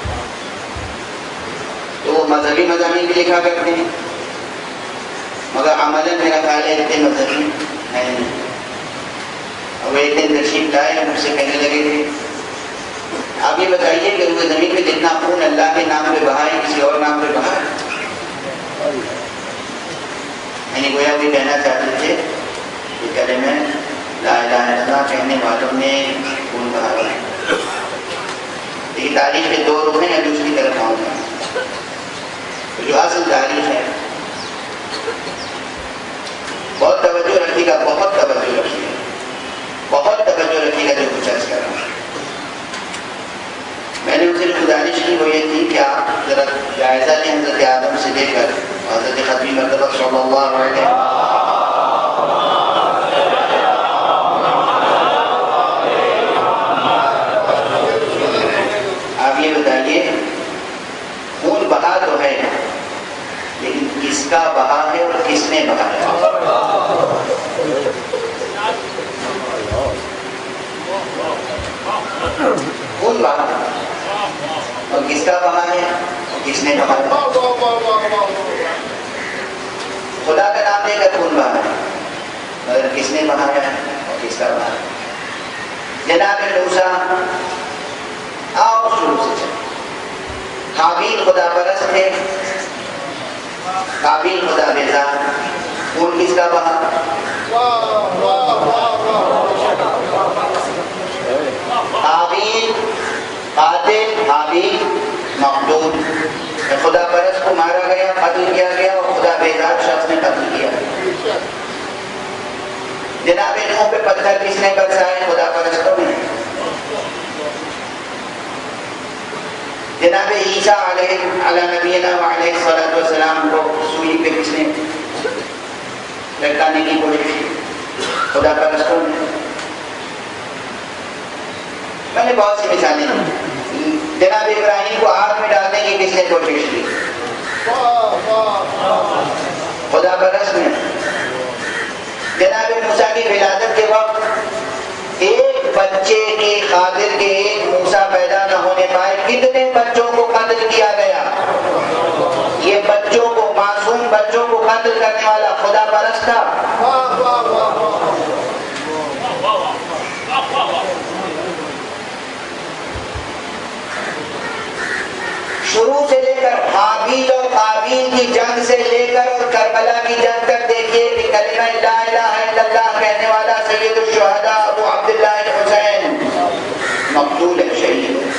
تو وہ مذہبی مضامین بھی لکھا کرتے ہیں، مگر عملاً میرا خیال ہے اتنے مذہبی ہے نہیں، وہ ایک دن تشریف لائے مجھ سے کہنے لگے تھے آپ یہ بتائیے کہ روئے زمین پہ جتنا خون اللہ کے نام پہ بہا ہے کسی اور نام پہ بہا ہے؟ یعنی گویا بھی کہنا چاہتے تھے کہ کلمہ لا الہ الا اللہ کہنے والوں نے خون بہایا ہے. لیکن تاریخ کے دو رخ ہیں، ابھی اس کی طرف آؤں گا. جو اصل تاریخ ہے بہت توجہ رکھیے گا، بہت توجہ رکھیے گا، بہت توجہ رکھیے گا جو کچھ عرض کر رہا ہوں. میں نے ان سے گزارش کی وہ یہ تھی کہ آپ ذرا جائزہ لیں حضرت آدم سے لے کر حضرت ختمی مرتبہ صلی اللہ علیہ وسلم. آپ یہ بتائیے خون بہا تو ہے لیکن کس کا بہا ہے اور کس نے بہایا؟ خون بہا اور کس کا بہا ہے اور کس نے بہایا؟ خدا کا نام لے کر خون بہا ہے مگر کس نے بہایا اور کس کا بہایا؟ جناب موسیٰ آؤ شروع سے چلیں. حابیل خدا پرست تھے، قابیل خدا بیزار. خون کس کا بہا؟ قابیل قاتل، حابیل مقتول. خدا پرست کو مارا گیا، قتل کیا گیا اور خدا بیزار شخص نے قتل کیا. جناب نوح پہ پتھر کس نے برسائے؟ خدا پرستوں نے. جناب عیسیٰ علیہ نبینا وعلیہ السلام کو سوئی پہ کس نے لٹکانے کی کوشش کی؟ خدا پرستوں نے. میں نے بہت سی مثالیں دی. جناب ابراہیم کو آگ میں ڈالنے کی کس نے کوشش کی؟ خدا پرست نے. جناب موسیٰ کی ولادت کے وقت ایک بچے کی خاطر کے ایک موسیٰ پیدا نہ ہونے پائے کتنے بچوں کو قتل کیا گیا؟ یہ بچوں کو، معصوم بچوں کو قتل کرنے والا خدا پرست تھا. شروع سے لے کر حابیل اور قابیل کی جنگ سے لے کر اور کربلا کی جنگ تک دیکھیے کہ کلمہ لا الہ الا اللہ کہنے والا سید الشہداء ابو عبداللہ حسین مقتول ہے، شہید ہے.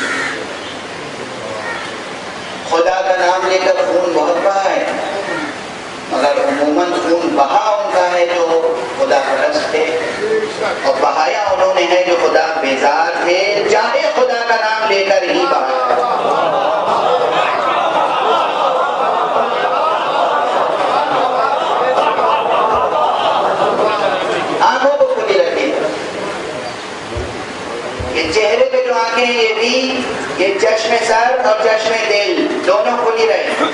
خدا کا نام لے کر خون بہت بہا ہے مگر عموماً خون بہا ان کا ہے جو خدا پرست تھے اور بہایا انہوں نے ہے جو خدا بیزار تھے، چاہے خدا کا نام لے کر ہی بہایا. آنکھوں کو کھلی رکھیں. یہ چہرے پہ جو آنکھیں یہ بھی، یہ چشم سر اور چشم دل دونوں کھلی رہے.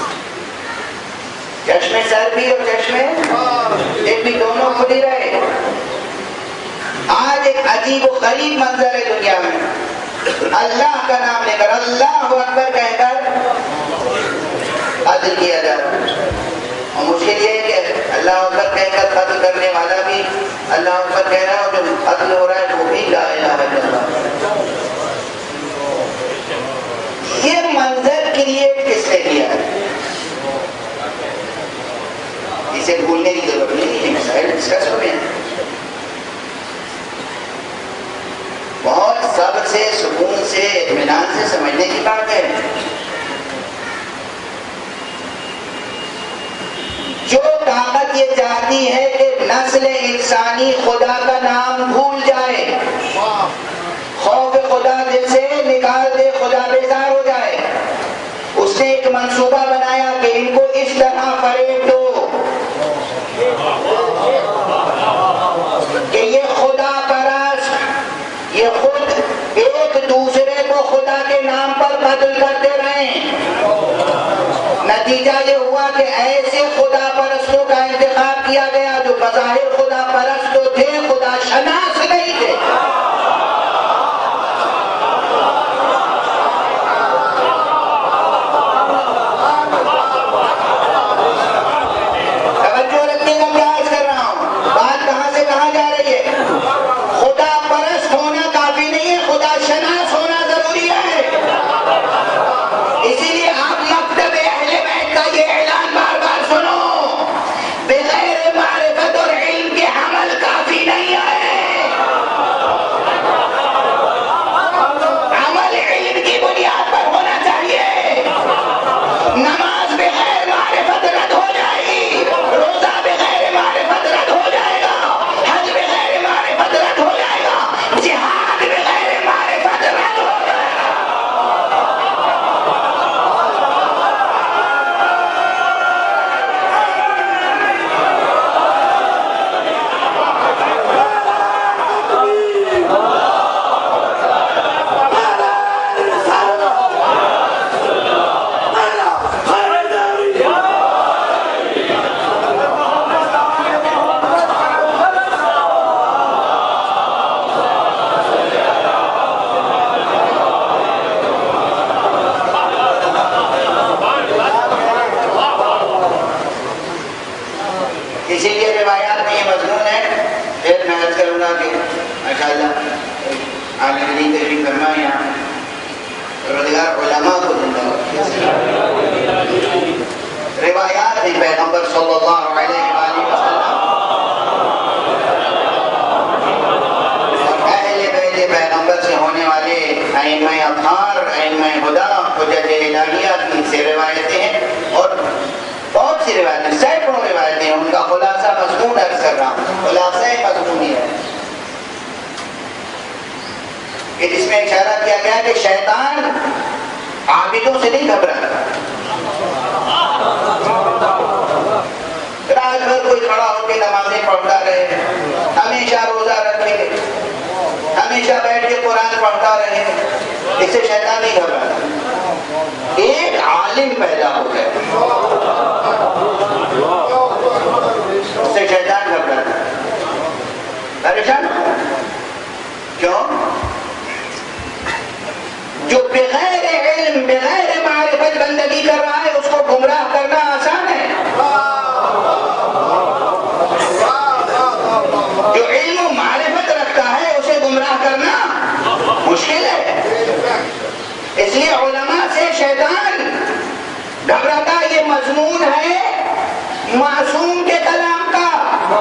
چشم سر بھی اور چشم دل بھی دونوں کھلی رہے. آج ایک عجیب و غریب منظر ہے دنیا میں. اللہ کا نام لے کر، اللہ اکبر کہہ کر قتل کیا جاتا ہے. اور مشکل یہ ہے کہ اللہ اکبر کہہ کر قتل کرنے والا بھی اللہ اکبر کہہ رہا ہے اور جو قتل ہو رہا ہے وہ بھی لا الہ الا اللہ. یہ منظر کریٹ کس نے کیا ہے؟ اسے بھولنے کی ضرورت نہیں ہے، مسائل ڈسکس ہوئے ہیں. بہت صبر سے، سکون سے، اطمینان سے سمجھنے کی بات ہے. جو طاقت یہ چاہتی ہے کہ نسل انسانی خدا کا نام بھول جائے، خوف خدا دل سے نکال دے، خدا بیزار ہو جائے، اس نے ایک منصوبہ بنایا کہ ان کو اس طرح فریب دو کہ یہ خدا پرست، یہ خود ایک دوسرے کو خدا کے نام پر قتل کرتے رہیں. نتیجہ یہ ہوا کہ ایسے خدا پرستوں کا انتخاب کیا گیا جو بظاہر خدا پرست تو تھے، خدا شناس نہیں تھے. توجہ رکھنے کا پریاس کر رہا ہوں. بات کہاں سے کہاں جا رہی ہے؟ اسی لیے روایات میں یہ مضمون ہے. پھر میں عرض کروں گا کہ ماشاءاللہ عالم دین تشریف فرما یہاں روزگار علماء کو زندہ رکھے. روایات ہیں پیغمبر صلی اللہ علیہ وآلہ وسلم اور اہل بیت پیغمبر سے ہونے والے ائمہ اطہار ائمہ ہدیٰ حجج الہیہ کی سے روایتیں ہیں اور بہت سی روایتیں سینکڑوں روایتیں ہیں. ان کا خلاصہ مضمون عرض کر رہا ہوں. خلاصہ مضمون یہ ہے کہ جس میں اشارہ کیا گیا ہے کہ شیطان عابدوں سے نہیں گھبراتا. رات بھر کوئی کھڑا ہو کے نمازیں پڑھتا رہے, ہمیشہ روزہ رکھے, ہمیشہ بیٹھ کے قرآن پڑھتا رہے, اس سے شیطان نہیں گھبراتا. ایک عالم پیدا ہو جائے اس سے شیطان گھبراتا. پریشان کیوں؟ جو بغیر علم بغیر معرفت بندگی کر رہا ہے اس کو گمراہ کرنا آسان ہے. جو علم و معرفت رکھتا ہے اسے گمراہ کرنا مشکل ہے. اس لیے علماء سے شیطان گھبراتا. یہ مضمون ہے معصوم کے کلام کا.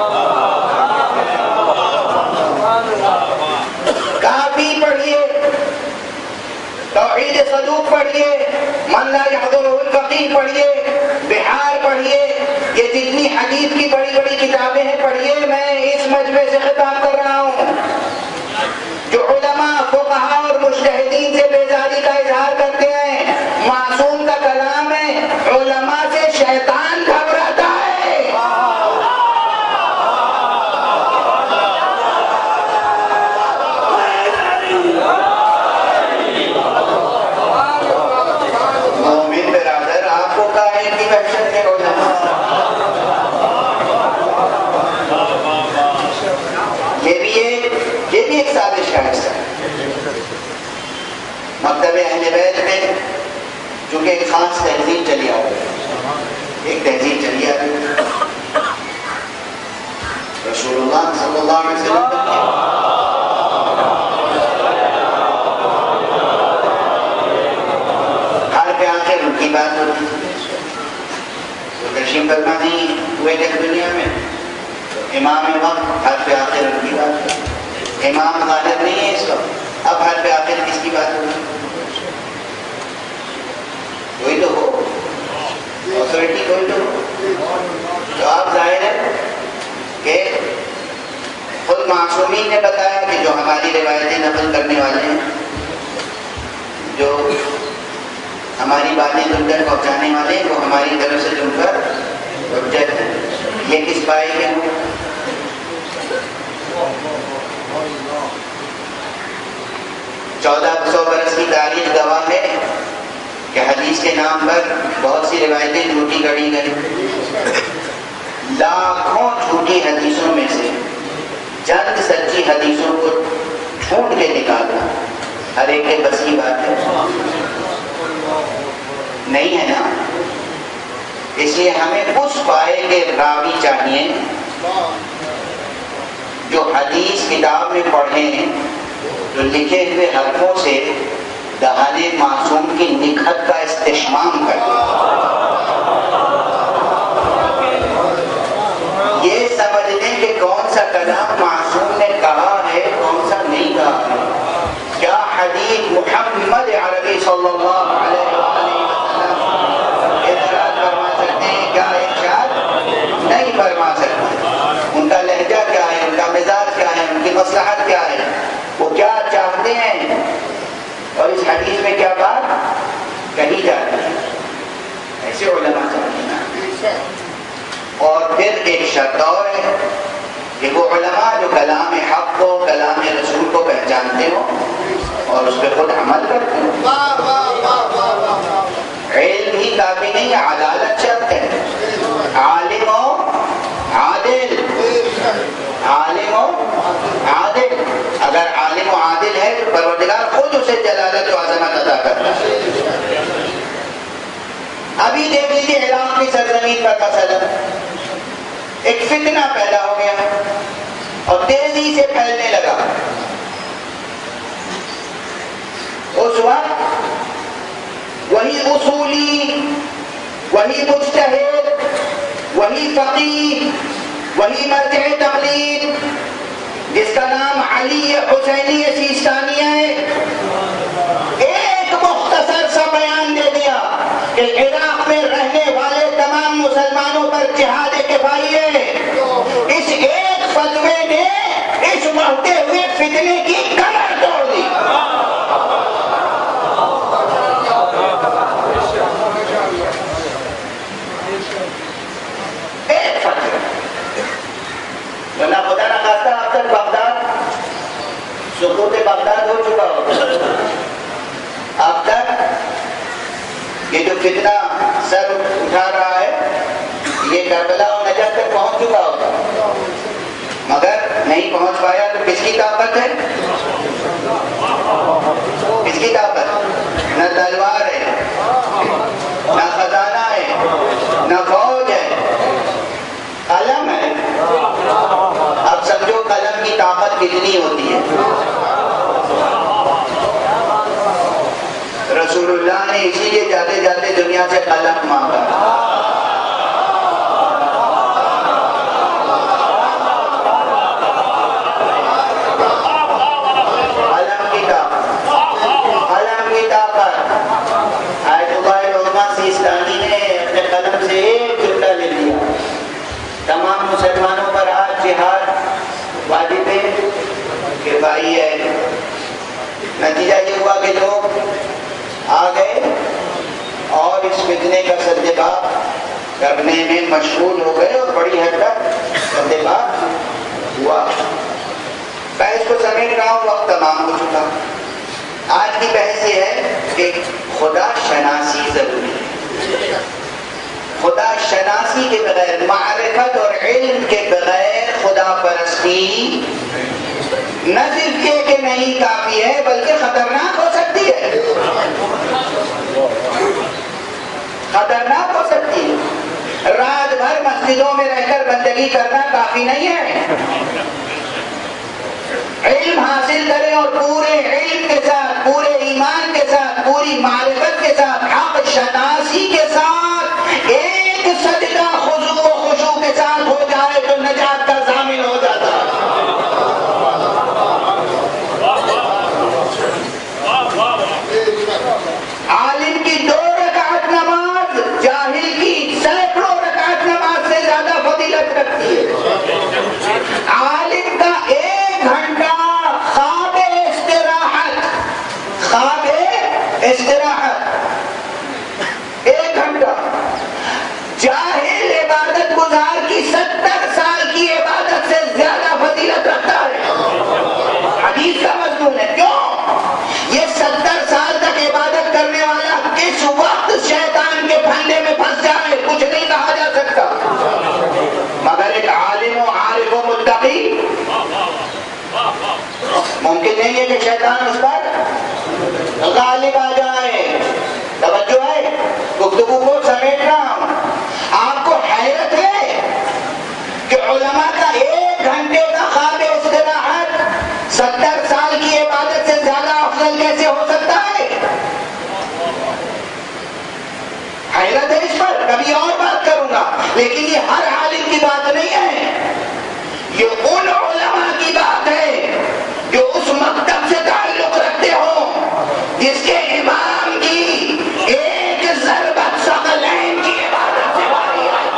کافی پڑھیے, توحید صدوق پڑھیے, من لا یحضرہ الفقیہ پڑھیے, بہار پڑھیے, یہ جتنی حدیث کی بڑی بڑی کتابیں ہیں پڑھیے. میں اس مجمع سے خطاب کر رہا ہوں جو علماء فقہاء اور مجتہدین سے بیزاری کا اظہار کرتے ہیں. معصوم کا کلام ہے, علماء سے شیطان گھبراتا ہے. مومن برادر آپ کو کائن کی وحشت ہے علماء. یہ بھی ایک سازش کا حصہ ہے. مکتب اہل بیت میں چونکہ ایک خاص تہذیب چلی آ رہی ہے, ایک تہذیب چلی آ رہی ہے رسول اللہ صلی اللہ علیہ وسلم ہر پہ آخر ان کی بات ہوتی ہے. وہ تشریف فرما نہیں ہوئے تھے دنیا میں, امام وقت ہر پہ آخر ان کی بات ہوتی. امام غالب نہیں ہے اس وقت, اب ہر پہ آخر کس کی بات ہوگی؟ کوئی تو ہو, اتھارٹی کوئی تو ہو. تو آپ ظاہر ہے کہ خود معصومین نے بتایا کہ جو ہماری روایتیں نقل کرنے والے ہیں, جو ہماری باتیں تم تک پہنچانے والے ہیں, وہ ہماری طرف سے تم پر حجت ہے. یہ کس پائے کے ہوں؟ 1400 برس کی تاریخ گواہ ہے کہ حدیث کے نام پر بہت سی روایتیں جھوٹی گڑھی گئی. لاکھوں جھوٹی حدیثوں میں سے چند سچی حدیثوں کو ڈھونڈ کے نکالنا ہر ایک کے بس کی بات ہے نہیں ہے نا. اس لیے ہمیں اس پائے کے راوی چاہیے جو حدیث کتاب میں پڑھیں, جو لکھے ہوئے حرفوں سے دہانے معصوم کی نکھت کا استشمام کریں. یہ سمجھ لیں کہ کون سا کلام معصوم نے کہا ہے, کون سا نہیں کہا ہے. کیا حدیث محمد عربی صلی اللہ علیہ وسلم ارشاد فرما سکتے ہیں, کیا ارشاد نہیں فرما سکتے. ان کا لہجہ کیا ہے, ان کا مزاج کیا ہے, ان کی مصلحت کیا ہے, وہ کیا چاہتے ہیں اور اس حدیث میں کیا بات کہی جاتی ہے. ایسے علماء سمجھنا. اور پھر ایک شرط اور ہے کہ وہ علماء جو کلام حق کو, کلام رسول کو پہچانتے ہو اور اس پہ خود عمل کرتے ہو. علم ہی کافی نہیں, عدالت شرط ہے. عالم ہو عادل, عالم و عادل. اگر عالم و عادل ہے تو پروردگار خود اسے جلالت و عظمت عطا کرتا ہے. ابھی دیکھ لیجیے عراق کی سرزمین پر مثلا ایک فتنہ پیدا ہو گیا اور تیزی سے پھیلنے لگا. اس وقت وہی اصولی، وہی مجتہد، وہی فقیہ، وہی مرجع تقلید جس کا نام علی حسینی سیستانیہ ہے، ایک مختصر سا بیان دے دیا کہ عراق میں رہنے والے تمام مسلمانوں پر جہاد کفائی ہے. اس ایک فتوے نے اس بڑھتے ہوئے فتنے کی کمر توڑ دی. ایک فتوے، ورنہ خدا نہ خواستہ اب تک بغداد، سقوط بغداد ہو چکا ہوتا. اب تک یہ جو فتنہ سر اٹھا رہا ہے یہ کربلا و نجف تک پہنچ چکا ہوتا، مگر نہیں پہنچ پایا. تو کس کی طاقت ہے؟ کس کی طاقت؟ نہ تلوار ہے، نہ خزانہ ہے، نہ فوج ہے، قلم ہے. اب سمجھو قلم کی طاقت کتنی ہوتی ہے. رسول اللہ نے اسی لیے جاتے جاتے دنیا سے قلم مانگا. قلم کی طاقت، قلم کی طاقت. آیت اللہ العظمیٰ سیستانی نے اپنے قلم سے ایک جملہ لے لیا. تمام مسلمانوں پر آج جہاد واجب ہے، کفائی ہے. نتیجہ یہ ہوا کہ لوگ آ گئے اور اس فتنے کا سدباب کرنے میں مشغول ہو گئے اور بڑی حد تک سدباب ہوا. بحث کو سمیٹ رہا ہوں، وقت تمام ہو چکا. آج کی بحث یہ ہے کہ خدا شناسی ضروری ہے. خدا شناسی کے بغیر، معرفت اور علم کے بغیر خدا پرستی نہ صرف یہ کہ نہیں کافی ہے بلکہ خطرناک ہو سکتی ہے. خطرناک ہو سکتی ہے. رات بھر مسجدوں میں رہ کر بندگی کرنا کافی نہیں ہے. علم حاصل کریں اور پورے علم کے ساتھ، پورے ایمان کے ساتھ، پوری معرفت کے ساتھ، حق شناسی کے ساتھ ایک سجدہ خضوع و خشوع کے ساتھ ہو جائے تو نجات کا ضامن ہو جاتا ہے. عالم کی 2 رکعت نماز جاہل کی سینکڑوں رکعت نماز سے زیادہ فضیلت رکھتی ہے. عالم کا 1 گھنٹہ خواب استراحت، خواب استراحت 1 گھنٹہ، جاہل عبادت گزار کی 70 سال کی عبادت سے زیادہ فضیلت رکھتا ہے. حدیث کا مضمون ہے. کیوں؟ یہ 70 سال تک عبادت کرنے والا کس وقت شیطان کے پھندے میں پھنس جائے کچھ نہیں کہا جا سکتا. مگر ایک عالم و عارف و متقی ممکن نہیں ہے کہ شیطان اس پر غالب آ جائے. توجہ ہے، گفتگو کو سمیٹ رہا ہوں. آپ کو حیرت ہے کہ علماء کا 1 گھنٹے کا خواب استراحت 70 سال کی عبادت سے زیادہ افضل کیسے ہو سکتا ہے؟ حیرت ہے اس پر. کبھی اور بات کروں گا، لیکن یہ ہر عالم کی بات نہیں ہے. یہ ان علماء کی بات ہے جو اس مکتب سے تعلق رکھتے ہوں جس کے امام کی ایک ضربت ثقلین کی عبادت سے باری آئی.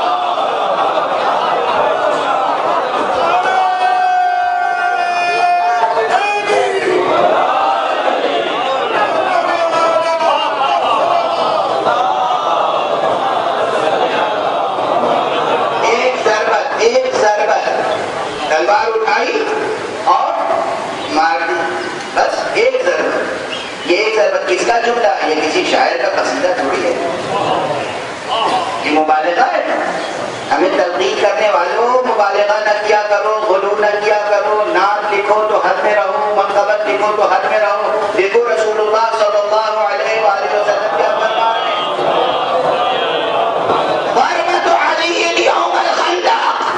تلوار اٹھائی اور مار دی، بس ایک ضربت. یہ ایک ضربت کس کا جملہ؟ یہ کسی شاعر کا قصیدہ تھوڑی ہے، یہ مبالغہ ہے. ہمیں تلقین کرنے والوں مبالغہ نہ کیا کرو، غلو نہ کیا کرو. نعت لکھو تو حد میں رہو، منقبت لکھو تو حد میں رہو. دیکھو رسول اللہ صلی اللہ علیہ وآلہ وسلم کیا فرما رہے ہیں. ضربت علی یوم الخندق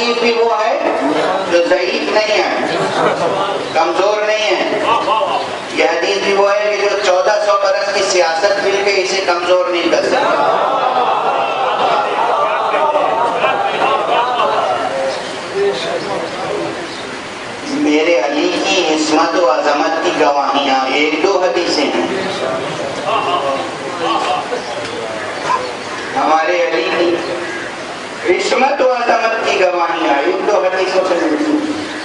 حدیث بھی وہ ہے جو ضعیف نہیں ہے، کمزور نہیں ہے. یہ حدیث بھی وہ ہے کہ جو 1400 برس کی سیاست مل کے اسے کمزور نہیں کر سکتی. میرے علی کی عصمت و عظمت کی گواہیاں 1-2 حدیثیں ہیں. ہمارے علی کی عصمت و عظمت کی گواہیاں 1-2 حدیثوں سے ملتی.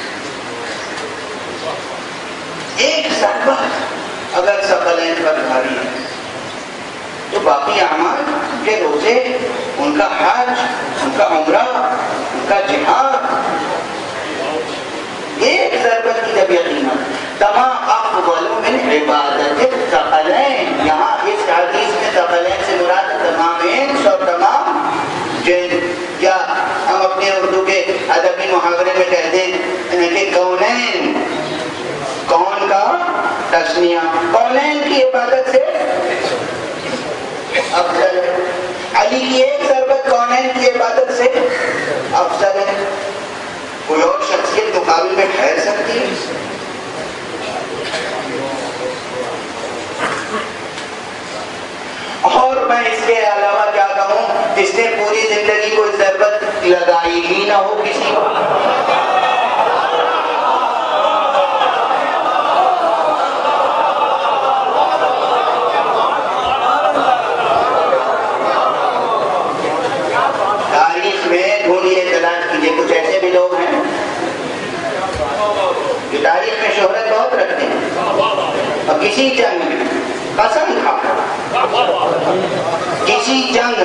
ایک ضربہ اگر ثقلین پر بھاری ہے تو باقی اعمال، ان کے روزے، ان کا حج، ان کا عمرہ، ان کا جہاد، ایک ضربت کی جب یقین تمام افضل من عبادت الثقلین. یہاں اس حدیث میں ثقلین سے مراد تمام انس اور تمام جن، یا ہم اپنے اردو کے ادبی محاورے میں کہتے ہیں کہ کونین، کون کا تسنیہ، کونین کی عبادت سے افضل ہے. علی کی ایک ضربت کونین کی عبادت سے افضل ہے. کوئی اور شخصیت مقابل میں ٹھہر سکتی ہے؟ اور میں اس کے علاوہ کیا کہوں، جس نے پوری زندگی کوئی ضربت لگائی ہی نہ ہو کسی کو. تاریخ میں ڈھونڈیے، تلاش کیجیے، کچھ ایسے بھی لوگ ہیں جو تاریخ میں شہرت بہت رکھتے ہیں اور کسی جنگ میں قسم کھا کسی جنگ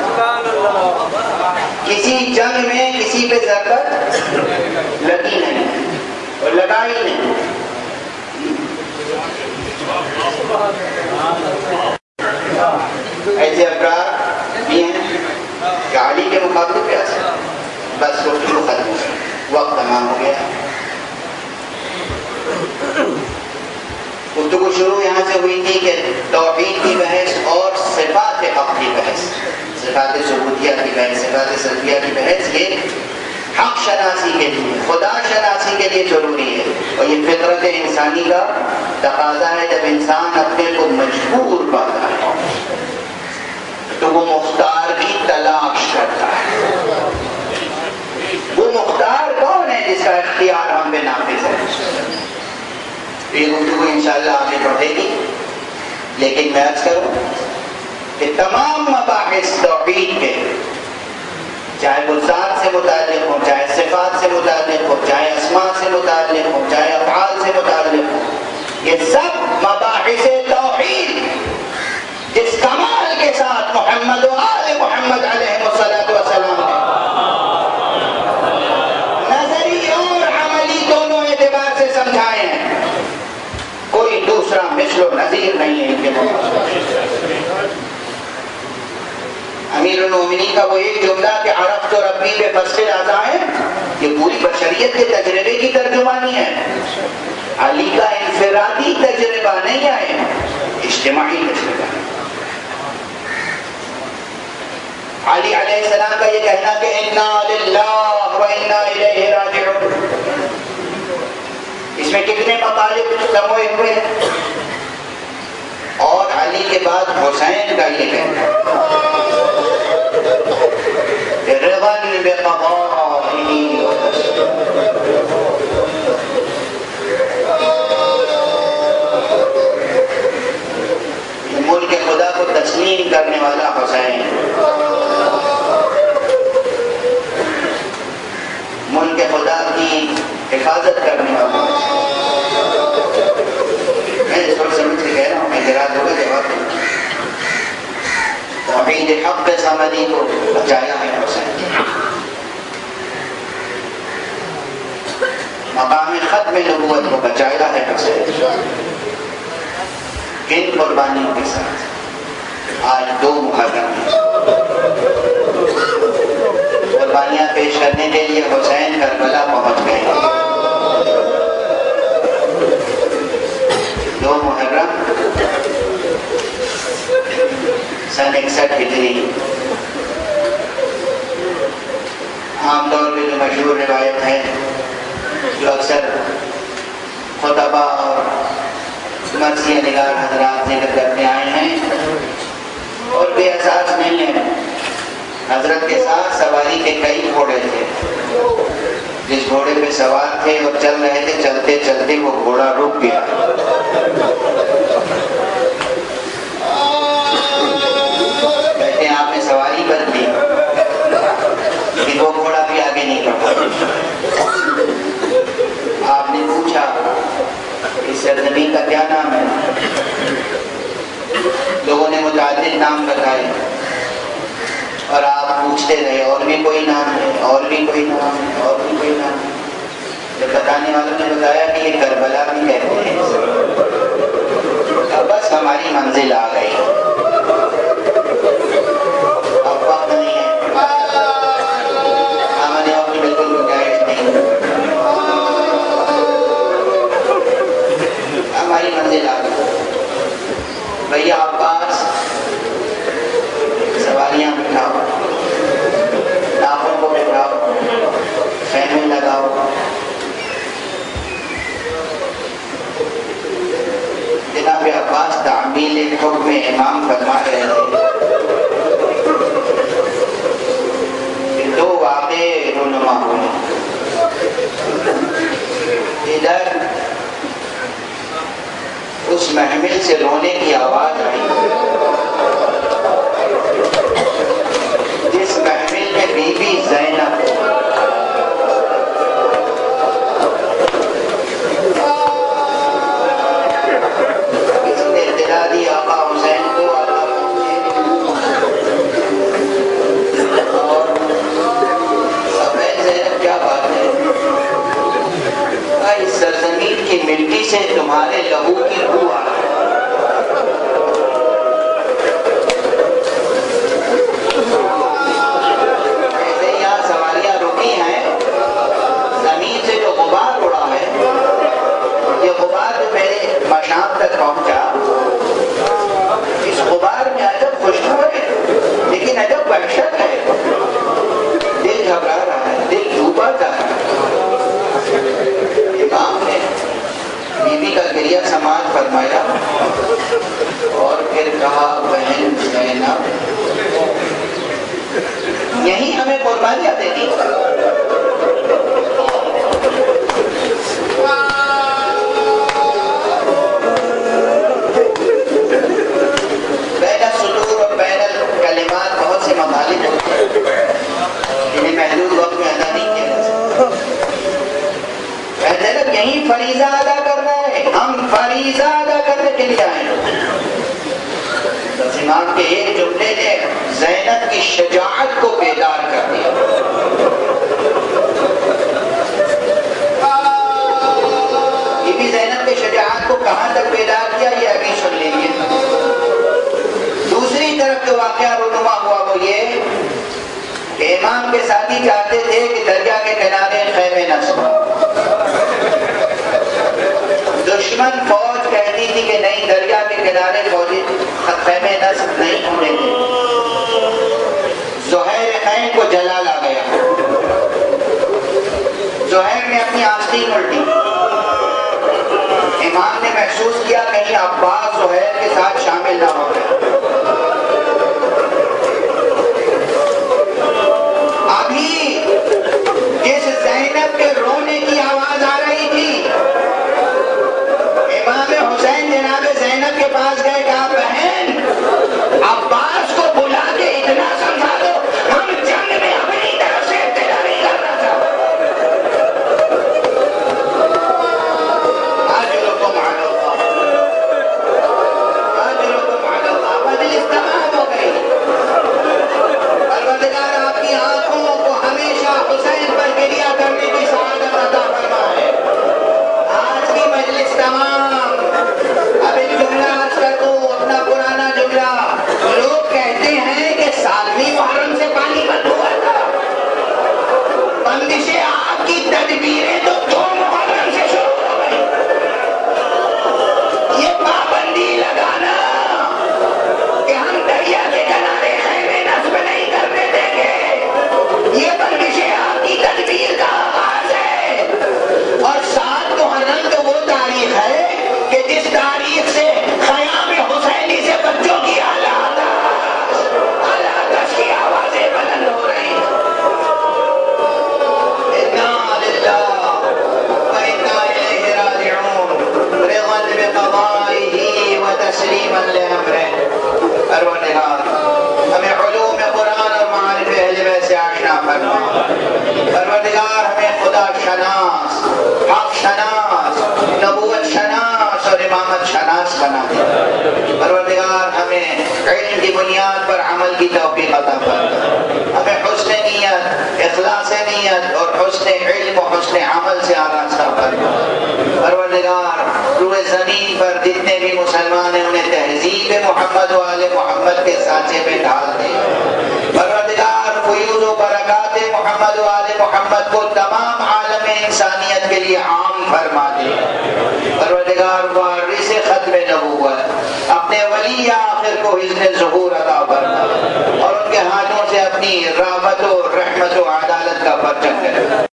میں کسی پہ ضربت لگی نہیں اور لگائی نہیں. ایسے افراد بھی ہیں کہ علی کے مقابلے پہ آ سکتے. بس گفتگو ختم ہو گئی، وقت تمام ہو گیا. گفتگو شروع یہاں سے ہوئی تھی کہ توحید کی بحث اور صفات حق کی بحث، صفات ثبوتیہ کی بحث، صفات سلبیہ کی بحث، یہ حق شناسی کے لیے، خدا شناسی کے لیے ضروری ہے. اور یہ فطرت انسانی کا تقاضا ہے. جب انسان اپنے کو مجبور پاتا ہے تو وہ مختار کی تلاش کرتا ہے. وہ مختار کون ہے جس کا اختیار ہم پہ نافذ ہے؟ یہ گفتگو انشاءاللہ آگے بڑھے گی، لیکن میں عرض کروں کہ تمام مباحث توحید کے، چاہے وہ ذات سے متعلق ہو، چاہے صفات سے متعلق ہو، چاہے اسماء سے متعلق ہو، چاہے افعال سے متعلق ہو، یہ سب مباحث توحید جس کمال کے ساتھ محمد و آل محمد علیہ الصلوۃ والسلام نے نظری اور عملی دونوں اعتبار سے سمجھائے ہیں، کوئی دوسرا مثل و نظیر نہیں ہے ان کے مقابلے. امیر المومنین کا وہ ایک جملہ کہ عرفت ربی بے فصل اعضائے، یہ پوری بشریت کے تجربے کی ترجمانی ہے. علی کا انفرادی تجربہ نہیں ہے، اجتماعی تجربہ. علی علیہ السلام کا یہ کہنا کہ انا للہ و انا الیہ راجعون، اس میں کتنے مطالب سموئے ہوئے ہیں. اور علی کے بعد حسین کا یہ کہنا رضا بقضائه، ملک خدا کو تسلیم کرنے والا حسین، ملک خدا کی حفاظت کرنے والا. میں اس وقت سمجھ کے کہہ رہا ہوں، اعتراض ہوگا جواب دوں. توحید حق صمدی کو بچایا ہے حسین. مقام ختم نبوت کو بچایا ہے حسین. کن قربانیوں کے ساتھ؟ آج 2 محرم قربانیاں پیش کرنے کے لیے حسین کربلا پہنچ گئے. 2 محرم سن 61 ہجری. عام طور پہ جو مشہور روایت ہے جو اکثر خطبہ اور مرثیہ نگار حضرات ذکر کرتے آئے ہیں اور بے اساس نہیں ہے. حضرت کے ساتھ سواری کے کئی گھوڑے تھے. جس گھوڑے پہ سوار تھے اور چل رہے تھے، چلتے چلتے وہ گھوڑا رک گیا. کہتے ہیں آپ نے سواری پر کی لیکن وہ گھوڑا بھی آگے نہیں بڑھا. آپ نے پوچھا اس سرزمین کا کیا نام ہے؟ لوگوں نے متعدد نام بتائے اور آپ پوچھتے رہے اور بھی کوئی نام ہے، اور بھی کوئی نام ہے، اور بھی کوئی نام ہے. جب بتانے والوں نے بتایا کہ یہ کربلا بھی کہتے ہیں. اب بس ہماری منزل آ گئی، اب وقت نہیں ہے، آمنے وقت بالکل گنجائش نہیں، ہماری منزل آ گئی. بھیا عباس سواریاں بٹھاؤ، ناخوں کو بٹھاؤ، خیمے لگاؤ. جناب عباس تعمیل حکم امام فرما رہے تھے کہ دو واقع رونما ہوئے. ادھر اس محمل سے رونے کی آواز آئی جس محمل میں بی بی زینب کسی نے اطلاع دی آقا حسین کو، آقا اور زینب کیا بات ہے، اس سرزمین کی مٹی سے تمہارے لہو کی بو آ رہی ہے. ایسے یہاں سواریاں رکی ہیں، زمین سے جو غبار اڑا ہے، یہ غبار جو میرے مشام تک پہنچا، اس غبار میں عجب خوشبو ہے لیکن عجب وحشت ہے. دل گھبرا رہا ہے، دل ڈوبا جا رہا ہے. امام نے بی بی کا گریہ سماعت فرمایا اور پھر کہا بہن زینب یہی ہمیں قربانیاں دینی. بین السطور اور بین الکلمات بہت سے مطالب ہوتے ہیں جنہیں محدود وقت میں ادا نہیں کیا جا سکتا. زینب یہی فریضہ ادا کرنا ہے، ہم فریضہ ادا کرنے کے لیے آئے ہیں. امام کے ایک جملے نے زینب کی شجاعت کو بیدار کر دیا. یہ بھی زینب کی شجاعت کو کہاں تک بیدار کیا یہ ابھی سن لیجیے. دوسری طرف جو واقعہ رونما ہوا وہ یہ کہ امام کے ساتھی چاہتے تھے کہ دریا کے کنارے خیمے نصب ہو. دشمن فوج کہتی تھی کہ نہیں، دریا کے کنارے فوجی خیمے نصب نہیں ہونے دیں. زہیر خیم کو جلال آ گیا. زہیر نے اپنی آستین الٹی. امام نے محسوس کیا کہیں عباس زہیر کے ساتھ شامل نہ ہو گئے. ابھی جس زینب کے رونے کی آواز آ رہی تھی، امام حسین جناب زینب کے پاس گئے، کہا بہن عباس کو بلا کے اتنا سمجھا دو، ہم جنگ میں اپنی طرف سے ابتدا نہیں کرنا چاہتے. اجرکم علی اللہ، اجرکم علی اللہ. مجلس تمام ہو گئی. پروردگار آپ کی آنکھوں کو ہمیشہ حسین پر گریہ کرنے کی سعادت عطا فرمائے. آج کی مجلس تمام. اب ایک جملہ عرض کر دوں، اپنا پرانا جملہ. لوگ کہتے ہیں کہ سالمی محرم سے پانی بند ہوا تھا. بندش آگ کی تدبیریں تو 2 محرم سے شروع ہو گئی. یہ پابندی لگانا کہ ہم دریا کے کنارے خیمے نصب نہیں کرنے دیں گے، یہ بندش آگ شناس، حق شناس، نبوت شناس اور امامت شناس بنا دے۔ پروردگار ہمیں علم کی بنیاد پر عمل کی توفیق عطا فرما، ہمیں حسن نیت، اخلاص نیت اور حسن علم و حسن عمل سے آراستہ فرما۔ پروردگار روئے زمین پر جتنے بھی مسلمان ہیں انہیں تہذیب محمد و آل محمد کے سانچے میں ڈال دے۔ پروردگار فیوز و برکات محمد و آل محمد کو تمام عالم انسانیت کے لیے عام فرما دے۔ پروردگار وارث ختم نبوت اپنے ولی آخر کو حسن ظہور عطا فرما اور ان کے ہاتھوں سے اپنی رحمت و رحمت و عدالت کا پرچم کرے۔